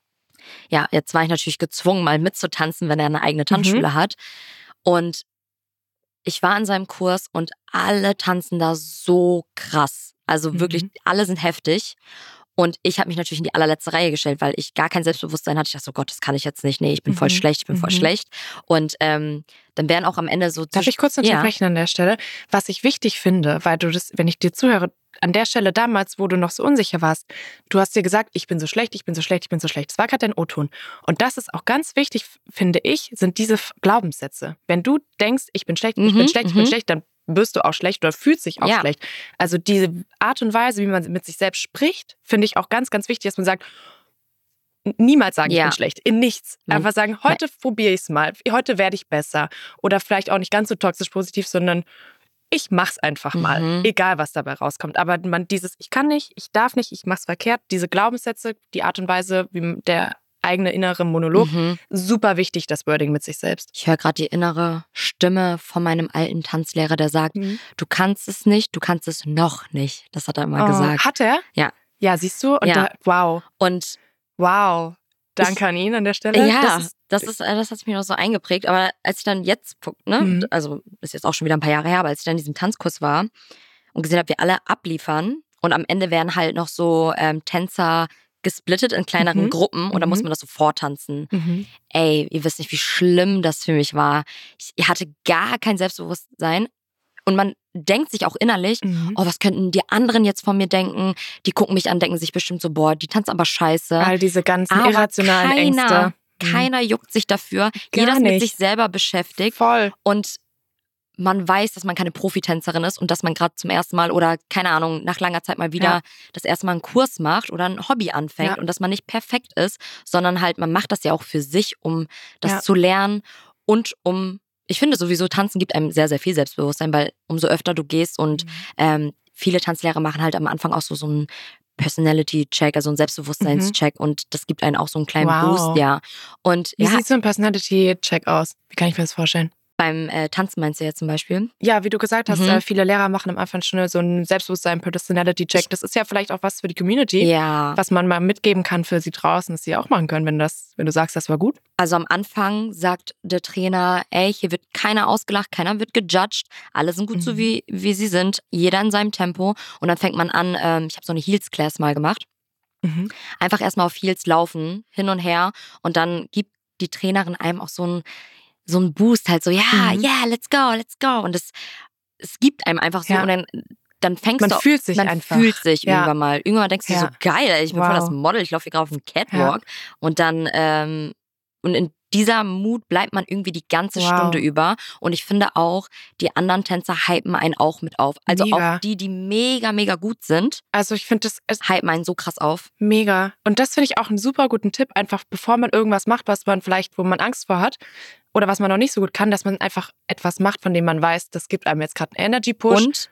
Ja, jetzt war ich natürlich gezwungen, mal mitzutanzen, wenn er eine eigene Tanzschule hat. Und ich war in seinem Kurs und alle tanzen da so krass. Also wirklich, alle sind heftig. Und ich habe mich natürlich in die allerletzte Reihe gestellt, weil ich gar kein Selbstbewusstsein hatte. Ich dachte so, Gott, das kann ich jetzt nicht. Nee, ich bin voll schlecht, ich bin voll schlecht. Und dann wären auch am Ende so...
Darf ich kurz unterbrechen an der Stelle? Was ich wichtig finde, weil du das, wenn ich dir zuhöre, an der Stelle damals, wo du noch so unsicher warst, du hast dir gesagt, ich bin so schlecht, ich bin so schlecht, ich bin so schlecht. Das war gerade dein O-Ton. Und das ist auch ganz wichtig, finde ich, sind diese Glaubenssätze. Wenn du denkst, ich bin schlecht, ich bin schlecht, ich bin schlecht, dann wirst du auch schlecht oder fühlst dich auch schlecht. Also diese Art und Weise, wie man mit sich selbst spricht, finde ich auch ganz, ganz wichtig, dass man sagt, niemals sagen, ich bin schlecht. In nichts. Einfach sagen, heute probiere ich es mal. Heute werde ich besser. Oder vielleicht auch nicht ganz so toxisch positiv, sondern ich mach's einfach mal. Egal, was dabei rauskommt. Aber man dieses, ich kann nicht, ich darf nicht, ich mach's verkehrt, diese Glaubenssätze, die Art und Weise, wie der eigene innere Monolog, super wichtig, das Wording mit sich selbst.
Ich höre gerade die innere Stimme von meinem alten Tanzlehrer, der sagt, du kannst es nicht, du kannst es noch nicht. Das hat er immer gesagt.
Hat er?
Ja.
Ja, siehst du? Und wow.
Und
wow. Danke an ihn an der Stelle.
Ja, das hat sich mir noch so eingeprägt. Aber als ich dann jetzt, also ist jetzt auch schon wieder ein paar Jahre her, aber als ich dann in diesem Tanzkurs war und gesehen habe, wir alle abliefern und am Ende werden halt noch so Tänzer gesplittet in kleineren Gruppen und dann muss man das so vortanzen. Ey, ihr wisst nicht, wie schlimm das für mich war. Ich hatte gar kein Selbstbewusstsein und man denkt sich auch innerlich, oh, was könnten die anderen jetzt von mir denken? Die gucken mich an, denken sich bestimmt so, boah, die tanzt aber scheiße.
All diese ganzen irrationalen Ängste.
Keiner juckt sich dafür. Jeder ist mit sich selber beschäftigt.
Voll.
Und man weiß, dass man keine Profitänzerin ist und dass man gerade zum ersten Mal oder, keine Ahnung, nach langer Zeit mal wieder das erste Mal einen Kurs macht oder ein Hobby anfängt und dass man nicht perfekt ist, sondern halt, man macht das ja auch für sich, um das zu lernen und ich finde sowieso, Tanzen gibt einem sehr, sehr viel Selbstbewusstsein, weil umso öfter du gehst und viele Tanzlehrer machen halt am Anfang auch so einen Personality-Check, also einen Selbstbewusstseinscheck und das gibt einen auch so einen kleinen Boost, Und
wie sieht so ein Personality-Check aus? Wie kann ich mir das vorstellen?
Beim Tanzen meinst du ja zum Beispiel?
Ja, wie du gesagt hast, viele Lehrer machen am Anfang schon so einen Selbstbewusstsein-Personality-Check. Das ist ja vielleicht auch was für die Community, was man mal mitgeben kann für sie draußen, dass sie auch machen können, wenn du sagst, das war gut.
Also am Anfang sagt der Trainer, ey, hier wird keiner ausgelacht, keiner wird gejudged, alle sind gut so wie sie sind, jeder in seinem Tempo. Und dann fängt man an, ich habe so eine Heels-Class mal gemacht, einfach erstmal auf Heels laufen, hin und her und dann gibt die Trainerin einem auch so einen Boost, halt so, let's go. Und es gibt einem einfach so und dann fängst
man
du
fühlt sich einfach.
Man fühlt sich irgendwann mal. Irgendwann denkst du so, geil, ey, ich bin voll das Model, ich laufe hier gerade auf dem Catwalk. Und dann, und in dieser Mut bleibt man irgendwie die ganze Stunde über. Und ich finde auch, die anderen Tänzer hypen einen auch mit auf. Also auch die mega, mega gut sind.
Also ich finde, das
hypen einen so krass auf.
Mega. Und das finde ich auch einen super guten Tipp, einfach bevor man irgendwas macht, wo man Angst vor hat oder was man noch nicht so gut kann, dass man einfach etwas macht, von dem man weiß, das gibt einem jetzt gerade einen Energy-Push.
Und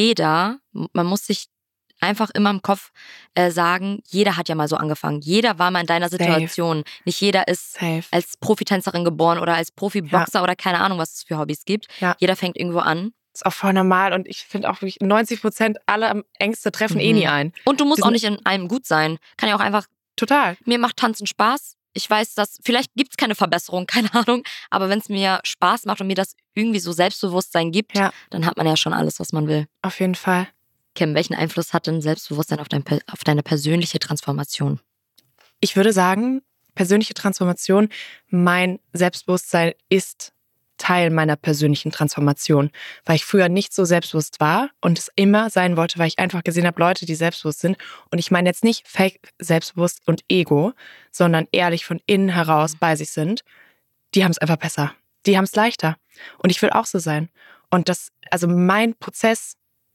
man muss sich einfach immer im Kopf sagen, jeder hat ja mal so angefangen. Jeder war mal in deiner Situation. Nicht jeder ist als Profitänzerin geboren oder als Profiboxer oder keine Ahnung, was es für Hobbys gibt. Jeder fängt irgendwo an.
Ist auch voll normal und ich finde auch wirklich 90% aller Ängste treffen nie ein.
Und du musst auch nicht in allem gut sein. Kann ja auch einfach...
Total.
Mir macht Tanzen Spaß. Ich weiß, dass vielleicht gibt es keine Verbesserung, keine Ahnung. Aber wenn es mir Spaß macht und mir das irgendwie so Selbstbewusstsein gibt, dann hat man ja schon alles, was man will.
Auf jeden Fall.
Kim, welchen Einfluss hat denn Selbstbewusstsein auf deine persönliche Transformation?
Ich würde sagen, persönliche Transformation, mein Selbstbewusstsein ist Teil meiner persönlichen Transformation, weil ich früher nicht so selbstbewusst war und es immer sein wollte, weil ich einfach gesehen habe, Leute, die selbstbewusst sind. Und ich meine jetzt nicht fake selbstbewusst und Ego, sondern ehrlich von innen heraus bei sich sind. Die haben es einfach besser. Die haben es leichter. Und ich will auch so sein. Und also mein Prozess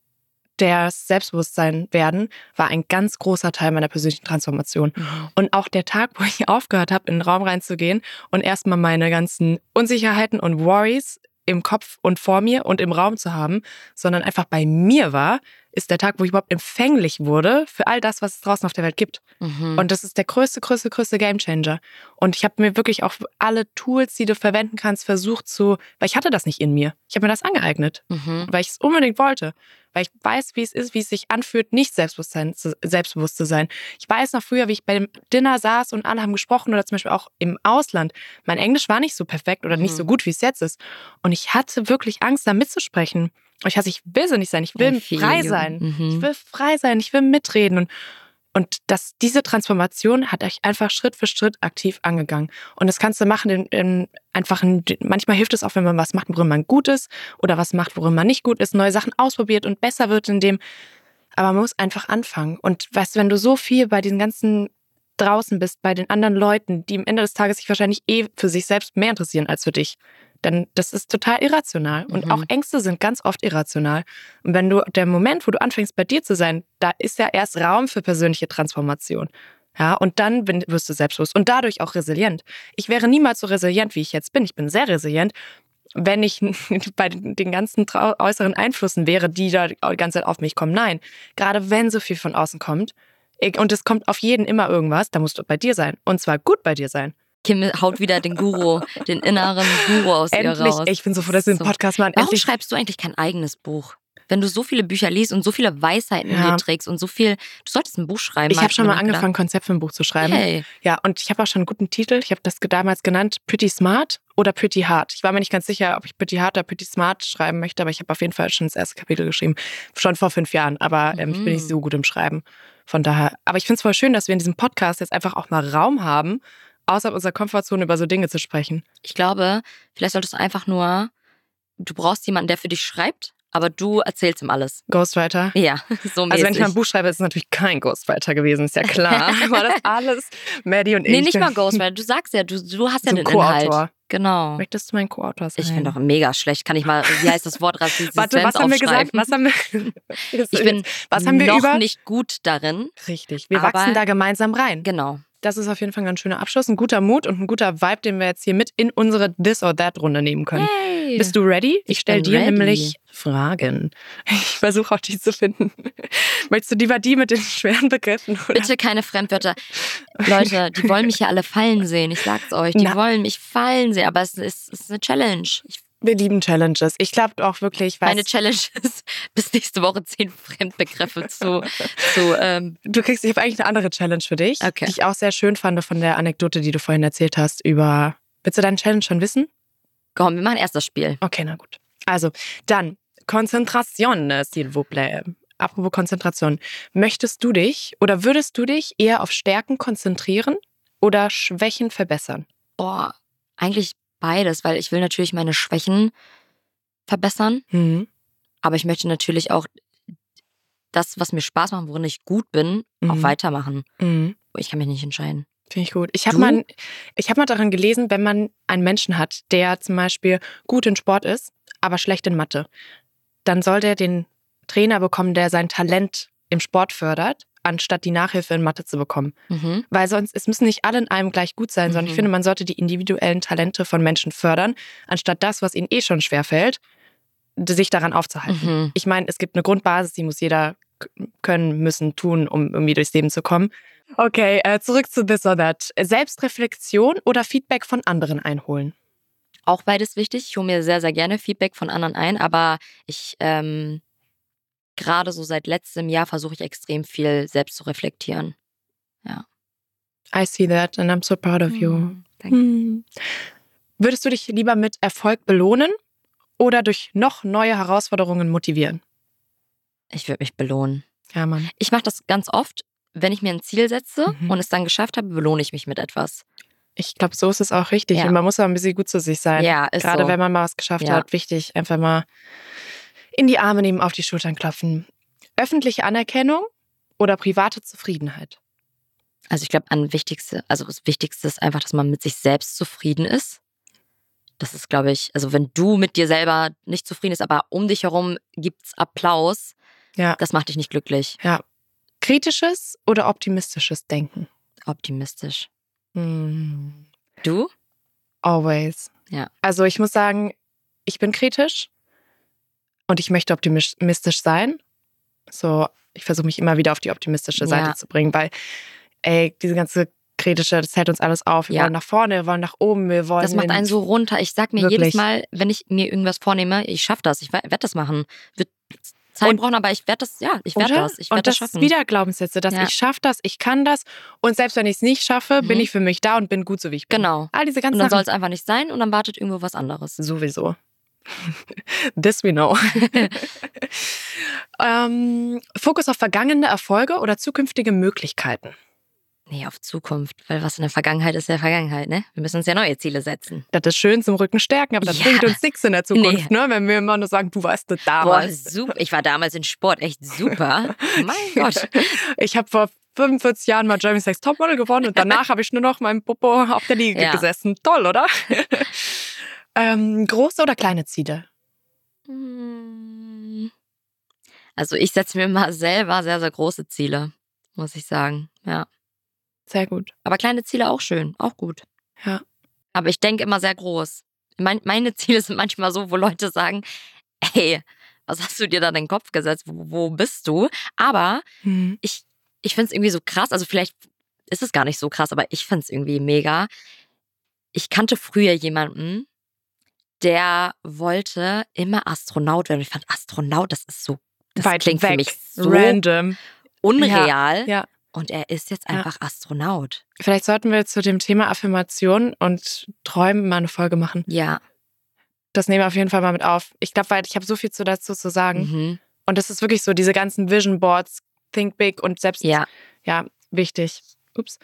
des Selbstbewusstsein werden, war ein ganz großer Teil meiner persönlichen Transformation. Und auch der Tag, wo ich aufgehört habe, in den Raum reinzugehen und erstmal meine ganzen Unsicherheiten und Worries im Kopf und vor mir und im Raum zu haben, sondern einfach bei mir war, ist der Tag, wo ich überhaupt empfänglich wurde für all das, was es draußen auf der Welt gibt. Und das ist der größte Gamechanger. Und ich habe mir wirklich auch alle Tools, die du verwenden kannst, versucht weil ich hatte das nicht in mir. Ich habe mir das angeeignet, weil ich es unbedingt wollte. Weil ich weiß, wie es ist, wie es sich anfühlt, nicht selbstbewusst zu sein. Ich weiß noch früher, wie ich bei dem Dinner saß und alle haben gesprochen oder zum Beispiel auch im Ausland. Mein Englisch war nicht so perfekt oder nicht so gut, wie es jetzt ist. Und ich hatte wirklich Angst, da mitzusprechen. Ich will so nicht sein, ich will frei sein. Ich will frei sein, ich will mitreden. Und Und diese Transformation hat euch einfach Schritt für Schritt aktiv angegangen. Und das kannst du machen manchmal hilft es auch, wenn man was macht, worin man gut ist oder was macht, worin man nicht gut ist, neue Sachen ausprobiert und besser wird in dem. Aber man muss einfach anfangen. Und weißt du, wenn du so viel bei diesen ganzen draußen bist, bei den anderen Leuten, die am Ende des Tages sich wahrscheinlich für sich selbst mehr interessieren als für dich, dann das ist total irrational. Und auch Ängste sind ganz oft irrational. Und der Moment, wo du anfängst, bei dir zu sein, da ist ja erst Raum für persönliche Transformation. Ja, und dann wirst du selbstbewusst und dadurch auch resilient. Ich wäre niemals so resilient, wie ich jetzt bin. Ich bin sehr resilient, wenn ich bei den ganzen äußeren Einflüssen wäre, die da die ganze Zeit auf mich kommen. Nein, gerade wenn so viel von außen kommt und es kommt auf jeden immer irgendwas, da musst du bei dir sein. Und zwar gut bei dir sein.
Kim haut wieder den inneren Guru aus ihr raus.
Ich bin so froh, dass wir den Podcast machen.
Warum schreibst du eigentlich kein eigenes Buch? Wenn du so viele Bücher liest und so viele Weisheiten in dir trägst und so viel, du solltest ein Buch schreiben.
Ich habe schon mal angefangen, ein Konzept für ein Buch zu schreiben.
Hey.
Ja, und ich habe auch schon einen guten Titel. Ich habe das damals genannt, Pretty Smart oder Pretty Hard. Ich war mir nicht ganz sicher, ob ich Pretty Hard oder Pretty Smart schreiben möchte, aber ich habe auf jeden Fall schon das erste Kapitel geschrieben. Schon vor 5 Jahren, aber ich bin nicht so gut im Schreiben. Von daher, aber ich finde es voll schön, dass wir in diesem Podcast jetzt einfach auch mal Raum haben, außerhalb unserer Komfortzone über so Dinge zu sprechen.
Ich glaube, vielleicht solltest du brauchst jemanden, der für dich schreibt, aber du erzählst ihm alles.
Ghostwriter?
Ja, so mäßig.
Also wenn ich mal ein Buch schreibe, ist es natürlich kein Ghostwriter gewesen, ist ja klar. War das alles Maddie und ich?
Nee, nicht mal Ghostwriter. Du sagst ja, du hast ja den Inhalt. Genau.
Möchtest du mein Co-Autor sein?
Ich bin doch mega schlecht. Kann ich mal, wie heißt das Wort, Rassismus
Warte, was haben wir gesagt?
Was haben wir noch nicht gut darin.
Richtig, wir wachsen da gemeinsam rein.
Genau.
Das ist auf jeden Fall ein ganz schöner Abschluss, ein guter Mut und ein guter Vibe, den wir jetzt hier mit in unsere This or That Runde nehmen können.
Yay.
Bist du ready? Ich stelle dir
ready.
nämlich Fragen. Ich versuche auch die zu finden. Möchtest du lieber die mit den schweren Begriffen? Oder?
Bitte keine Fremdwörter. Leute, die wollen mich ja alle fallen sehen. Ich sag's euch. Die wollen mich fallen sehen. Aber es ist eine Challenge.
Wir lieben Challenges. Ich glaube auch wirklich,
meine Challenge ist, bis nächste Woche 10 Fremdbegriffe zu
ich habe eigentlich eine andere Challenge für dich,
okay,
die ich auch sehr schön fand von der Anekdote, die du vorhin erzählt hast willst du deine Challenge schon wissen?
Komm, wir machen erst das Spiel.
Okay, na gut. Also, dann, Konzentration, s'il vous plaît. Apropos Konzentration. Würdest du dich eher auf Stärken konzentrieren oder Schwächen verbessern?
Boah, eigentlich beides, weil ich will natürlich meine Schwächen verbessern, aber ich möchte natürlich auch das, was mir Spaß macht, worin ich gut bin, auch weitermachen. Ich kann mich nicht entscheiden.
Finde ich gut. Ich habe mal daran gelesen, wenn man einen Menschen hat, der zum Beispiel gut in Sport ist, aber schlecht in Mathe, dann soll der den Trainer bekommen, der sein Talent im Sport fördert, anstatt die Nachhilfe in Mathe zu bekommen. Weil sonst, es müssen nicht alle in einem gleich gut sein, sondern ich finde, man sollte die individuellen Talente von Menschen fördern, anstatt das, was ihnen schon schwerfällt, sich daran aufzuhalten. Ich meine, es gibt eine Grundbasis, die muss jeder können, müssen, tun, um irgendwie durchs Leben zu kommen. Okay, zurück zu This or That. Selbstreflexion oder Feedback von anderen einholen?
Auch beides wichtig. Ich hole mir sehr, sehr gerne Feedback von anderen ein, aber ich gerade so seit letztem Jahr versuche ich extrem viel selbst zu reflektieren. Ja.
I see that and I'm so proud of you.
Danke.
Würdest du dich lieber mit Erfolg belohnen oder durch noch neue Herausforderungen motivieren?
Ich würde mich belohnen.
Ja, Mann.
Ich mache das ganz oft, wenn ich mir ein Ziel setze und es dann geschafft habe, belohne ich mich mit etwas.
Ich glaube, so ist es auch richtig.
Ja.
Und man muss auch ein bisschen gut zu sich sein.
Ja, ist
gerade
so.
Wenn man mal was geschafft hat, wichtig, einfach mal in die Arme nehmen, auf die Schultern klopfen. Öffentliche Anerkennung oder private Zufriedenheit?
Also ich glaube, das Wichtigste ist einfach, dass man mit sich selbst zufrieden ist. Das ist, glaube ich, also wenn du mit dir selber nicht zufrieden bist, aber um dich herum gibt's Applaus, das macht dich nicht glücklich.
Ja. Kritisches oder optimistisches Denken?
Optimistisch. Du?
Always.
Ja.
Also ich muss sagen, ich bin kritisch und ich möchte optimistisch sein. So, ich versuche mich immer wieder auf die optimistische Seite zu bringen, weil, diese ganze kritische, das hält uns alles auf. Wir wollen nach vorne, wir wollen nach oben, wir wollen...
Das macht einen so runter. Ich sag mir jedes Mal, wenn ich mir irgendwas vornehme, ich schaffe das, ich werde das machen. Wird Zeit brauchen, aber ich werde das, ich werde das schaffen.
Und das ist wieder Glaubenssätze, dass ich schaffe das, ich kann das und selbst wenn ich es nicht schaffe, bin ich für mich da und bin gut so, wie ich bin.
Genau.
All diese ganzen
und dann soll es einfach nicht sein und dann wartet irgendwo was anderes.
Sowieso. This we know. Fokus auf vergangene Erfolge oder zukünftige Möglichkeiten?
Nee, auf Zukunft. Weil was in der Vergangenheit ist ja Vergangenheit, ne? Wir müssen uns ja neue Ziele setzen.
Das ist schön zum Rücken stärken, aber das bringt uns nichts in der Zukunft, ne? Wenn wir immer nur sagen, du warst das damals.
Boah, super. Ich war damals in Sport echt super. Mein Gott.
Ich habe vor 45 Jahren mal Germany's Next Topmodel gewonnen und danach habe ich nur noch meinen Popo auf der Liege gesessen. Toll, oder? Große oder kleine Ziele?
Also ich setze mir mal selber sehr, sehr große Ziele, muss ich sagen. Ja.
Sehr gut.
Aber kleine Ziele auch schön, auch gut.
Ja.
Aber ich denke immer sehr groß. Meine Ziele sind manchmal so, wo Leute sagen, ey, was hast du dir da in den Kopf gesetzt? Wo bist du? Aber ich finde es irgendwie so krass, also vielleicht ist es gar nicht so krass, aber ich finde es irgendwie mega. Ich kannte früher jemanden, der wollte immer Astronaut werden. Ich fand Astronaut, das
weit
klingt
weg,
für mich so
random,
unreal.
Ja.
Und er ist jetzt einfach Astronaut.
Vielleicht sollten wir zu dem Thema Affirmation und Träumen mal eine Folge machen.
Ja.
Das nehmen wir auf jeden Fall mal mit auf. Ich glaube, weil ich habe so viel dazu zu sagen. Und das ist wirklich so, diese ganzen Vision Boards, Think Big und selbst, ja wichtig. Ups.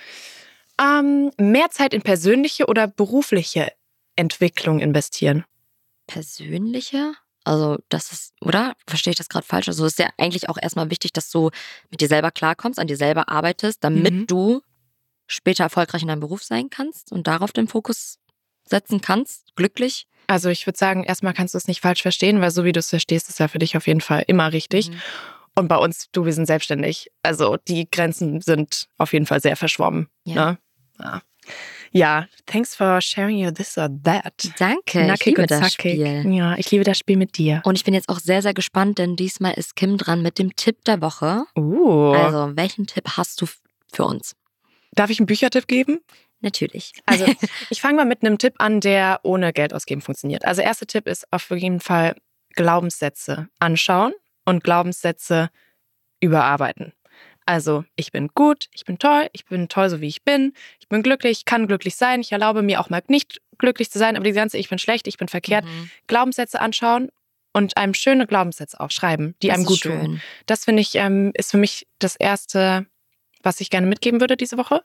Mehr Zeit in persönliche oder berufliche Entwicklung investieren?
Persönliche? Also das ist, oder? Verstehe ich das gerade falsch? Also es ist ja eigentlich auch erstmal wichtig, dass du mit dir selber klarkommst, an dir selber arbeitest, damit du später erfolgreich in deinem Beruf sein kannst und darauf den Fokus setzen kannst, glücklich.
Also ich würde sagen, erstmal kannst du es nicht falsch verstehen, weil so wie du es verstehst, ist ja für dich auf jeden Fall immer richtig. Und bei uns, wir sind selbstständig. Also die Grenzen sind auf jeden Fall sehr verschwommen.
Ja.
Ne? Ja, thanks for sharing your this or that.
Danke,
Nackig
ich liebe
und
das
zackig.
Spiel.
Ja, ich liebe das Spiel mit dir.
Und ich bin jetzt auch sehr, sehr gespannt, denn diesmal ist Kim dran mit dem Tipp der Woche. Also, welchen Tipp hast du für uns?
Darf ich einen Büchertipp geben?
Natürlich.
Also, ich fange mal mit einem Tipp an, der ohne Geld ausgeben funktioniert. Also, erster Tipp ist auf jeden Fall Glaubenssätze anschauen und Glaubenssätze überarbeiten. Also, ich bin gut, ich bin toll so wie ich bin glücklich, ich kann glücklich sein, ich erlaube mir auch mal nicht glücklich zu sein, aber die ganze ich bin schlecht, ich bin verkehrt, Glaubenssätze anschauen und einem schöne Glaubenssätze aufschreiben, die einem gut tun. Das finde ich, ist für mich das Erste, was ich gerne mitgeben würde diese Woche.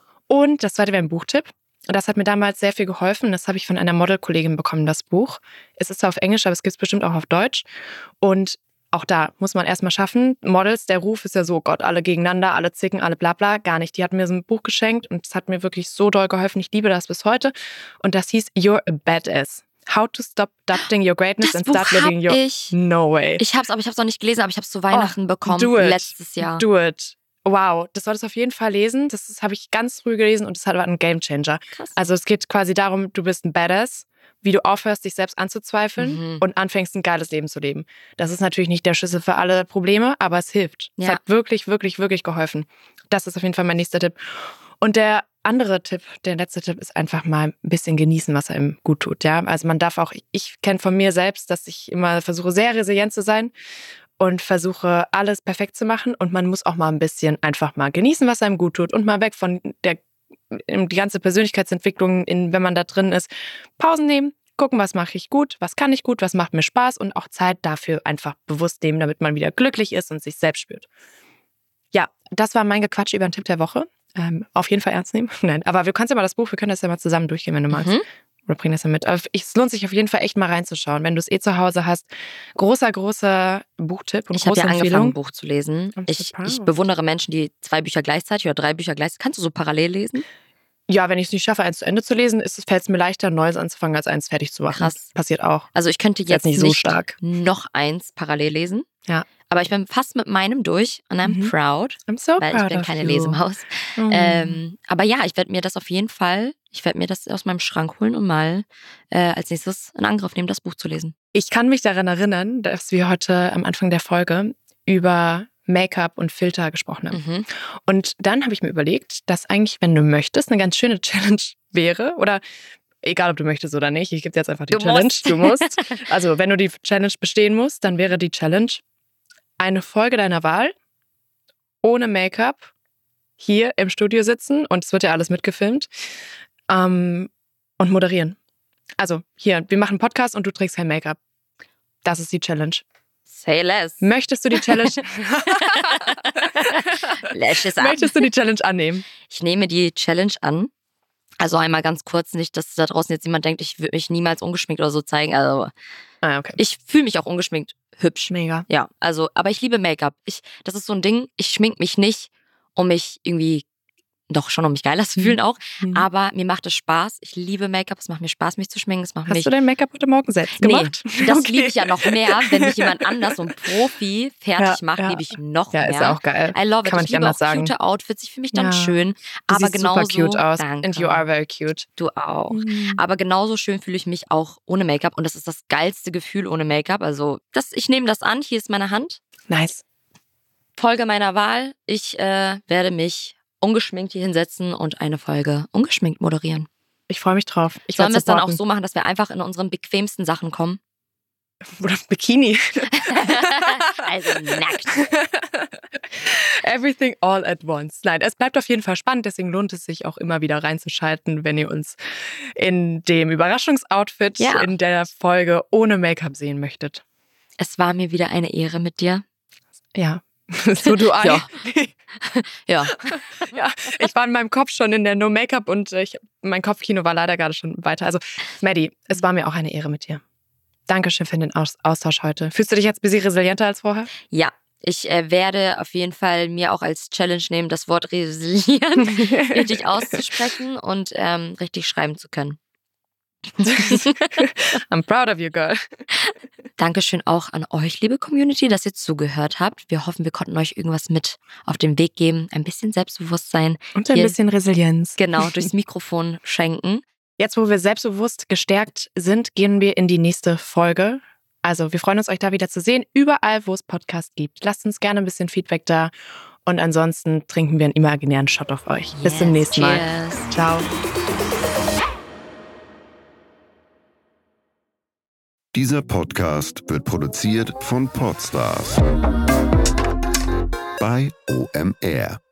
Und das Zweite wäre ein Buchtipp. Das hat mir damals sehr viel geholfen. Das habe ich von einer Modelkollegin bekommen, das Buch. Es ist zwar auf Englisch, aber es gibt es bestimmt auch auf Deutsch. Und auch da muss man erstmal schaffen. Models, der Ruf ist ja so, Gott, alle gegeneinander, alle zicken, alle bla bla. Gar nicht. Die hat mir so ein Buch geschenkt und es hat mir wirklich so doll geholfen. Ich liebe das bis heute. Und das hieß You're a Badass. How to stop doubting your greatness and start living your... No way.
Ich hab's noch nicht gelesen, aber ich habe es zu Weihnachten bekommen letztes Jahr.
Do it. Wow, das solltest du auf jeden Fall lesen. Das habe ich ganz früh gelesen und das war ein Gamechanger.
Krass.
Also es geht quasi darum, du bist ein Badass, wie du aufhörst, dich selbst anzuzweifeln und anfängst, ein geiles Leben zu leben. Das ist natürlich nicht der Schlüssel für alle Probleme, aber es hilft. Ja. Es hat wirklich, wirklich, wirklich geholfen. Das ist auf jeden Fall mein nächster Tipp. Und der andere Tipp, der letzte Tipp, ist einfach mal ein bisschen genießen, was einem gut tut. Ja? Also man darf auch, ich kenne von mir selbst, dass ich immer versuche, sehr resilient zu sein und versuche, alles perfekt zu machen. Und man muss auch mal ein bisschen einfach mal genießen, was einem gut tut und mal weg von die ganze Persönlichkeitsentwicklung, wenn man da drin ist, Pausen nehmen, gucken, was mache ich gut, was kann ich gut, was macht mir Spaß und auch Zeit dafür einfach bewusst nehmen, damit man wieder glücklich ist und sich selbst spürt. Ja, das war mein Gequatsch über den Tipp der Woche. Auf jeden Fall ernst nehmen. Nein, aber wir können ja mal das Buch, wir können das ja mal zusammen durchgehen, wenn du magst. Oder bring das ja mit. Aber es lohnt sich auf jeden Fall echt mal reinzuschauen, wenn du es zu Hause hast. Großer Buchtipp und
ich habe
große
ja
Empfehlung.
Angefangen, ein Buch zu lesen. Ich bewundere Menschen, die 2 Bücher gleichzeitig oder 3 Bücher gleichzeitig. Kannst du so parallel lesen?
Ja, wenn ich es nicht schaffe, eins zu Ende zu lesen, fällt es mir leichter, ein neues anzufangen, als eins fertig zu machen.
Krass.
Passiert auch.
Also ich könnte jetzt
nicht so stark
noch eins parallel lesen.
Ja.
Aber ich bin fast mit meinem durch und I'm proud.
I'm so
weil
proud
ich bin
of
keine
you.
Lesemaus. Aber ja, ich werde mir das auf jeden Fall, aus meinem Schrank holen und mal als nächstes in Angriff nehmen, das Buch zu lesen.
Ich kann mich daran erinnern, dass wir heute am Anfang der Folge über Make-up und Filter gesprochen haben. Und dann habe ich mir überlegt, dass eigentlich, wenn du möchtest, eine ganz schöne Challenge wäre, oder egal, ob du möchtest oder nicht, ich gebe dir jetzt einfach die Challenge. Du musst. Also, wenn du die Challenge bestehen musst, dann wäre die Challenge eine Folge deiner Wahl, ohne Make-up, hier im Studio sitzen und es wird ja alles mitgefilmt und moderieren. Also hier, wir machen einen Podcast und du trägst kein Make-up. Das ist die Challenge.
Say less.
Möchtest du die Challenge?
Lashes an.
Möchtest du die Challenge annehmen?
Ich nehme die Challenge an. Also einmal ganz kurz, nicht, dass da draußen jetzt jemand denkt, ich würde mich niemals ungeschminkt oder so zeigen. Also
okay.
Ich fühle mich auch ungeschminkt hübsch.
Mega.
Ja, also, aber ich liebe Make-up. Das ist so ein Ding, ich schmink mich nicht, um mich irgendwie, doch schon um mich geiler zu fühlen auch, aber mir macht es Spaß. Ich liebe Make-up, es macht mir Spaß, mich zu schminken.
Hast du dein Make-up heute Morgen selbst gemacht?
Nee, das liebe ich ja noch mehr, wenn mich jemand anders, so ein Profi, fertig macht, liebe ich noch mehr.
Ja, ist auch geil.
I love it.
Kann man nicht anders sagen.
Cute Outfits, ich fühle mich dann schön.
Du
aber
siehst
genauso
super cute aus.
Danke.
And you are very cute.
Du auch. Aber genauso schön fühle ich mich auch ohne Make-up und das ist das geilste Gefühl ohne Make-up. Also ich nehme das an, hier ist meine Hand.
Nice.
Folge meiner Wahl. Ich werde mich ungeschminkt hier hinsetzen und eine Folge ungeschminkt moderieren.
Ich freue mich drauf.
Sollen wir es dann auch so machen, dass wir einfach in unseren bequemsten Sachen kommen?
Oder Bikini.
Also nackt.
Everything all at once. Nein, es bleibt auf jeden Fall spannend, deswegen lohnt es sich auch immer wieder reinzuschalten, wenn ihr uns in dem Überraschungsoutfit in der Folge ohne Make-up sehen möchtet.
Es war mir wieder eine Ehre mit dir.
Ja. So du auch.
Ja. Ja.
Ja. Ich war in meinem Kopf schon in der No-Make-up und mein Kopfkino war leider gerade schon weiter. Also, Maddie, es war mir auch eine Ehre mit dir. Dankeschön für den Austausch heute. Fühlst du dich jetzt ein bisschen resilienter als vorher?
Ja, ich werde auf jeden Fall mir auch als Challenge nehmen, das Wort resilient richtig auszusprechen und richtig schreiben zu können.
I'm proud of you, girl.
Dankeschön auch an euch, liebe Community, dass ihr zugehört habt. Wir hoffen, wir konnten euch irgendwas mit auf den Weg geben. Ein bisschen Selbstbewusstsein.
Und ein bisschen Resilienz.
Genau, durchs Mikrofon schenken.
Jetzt, wo wir selbstbewusst gestärkt sind, gehen wir in die nächste Folge. Also wir freuen uns, euch da wieder zu sehen. Überall, wo es Podcasts gibt. Lasst uns gerne ein bisschen Feedback da. Und ansonsten trinken wir einen imaginären Shot auf euch. Bis zum nächsten Mal. Ciao.
Dieser Podcast wird produziert von Podstars bei OMR.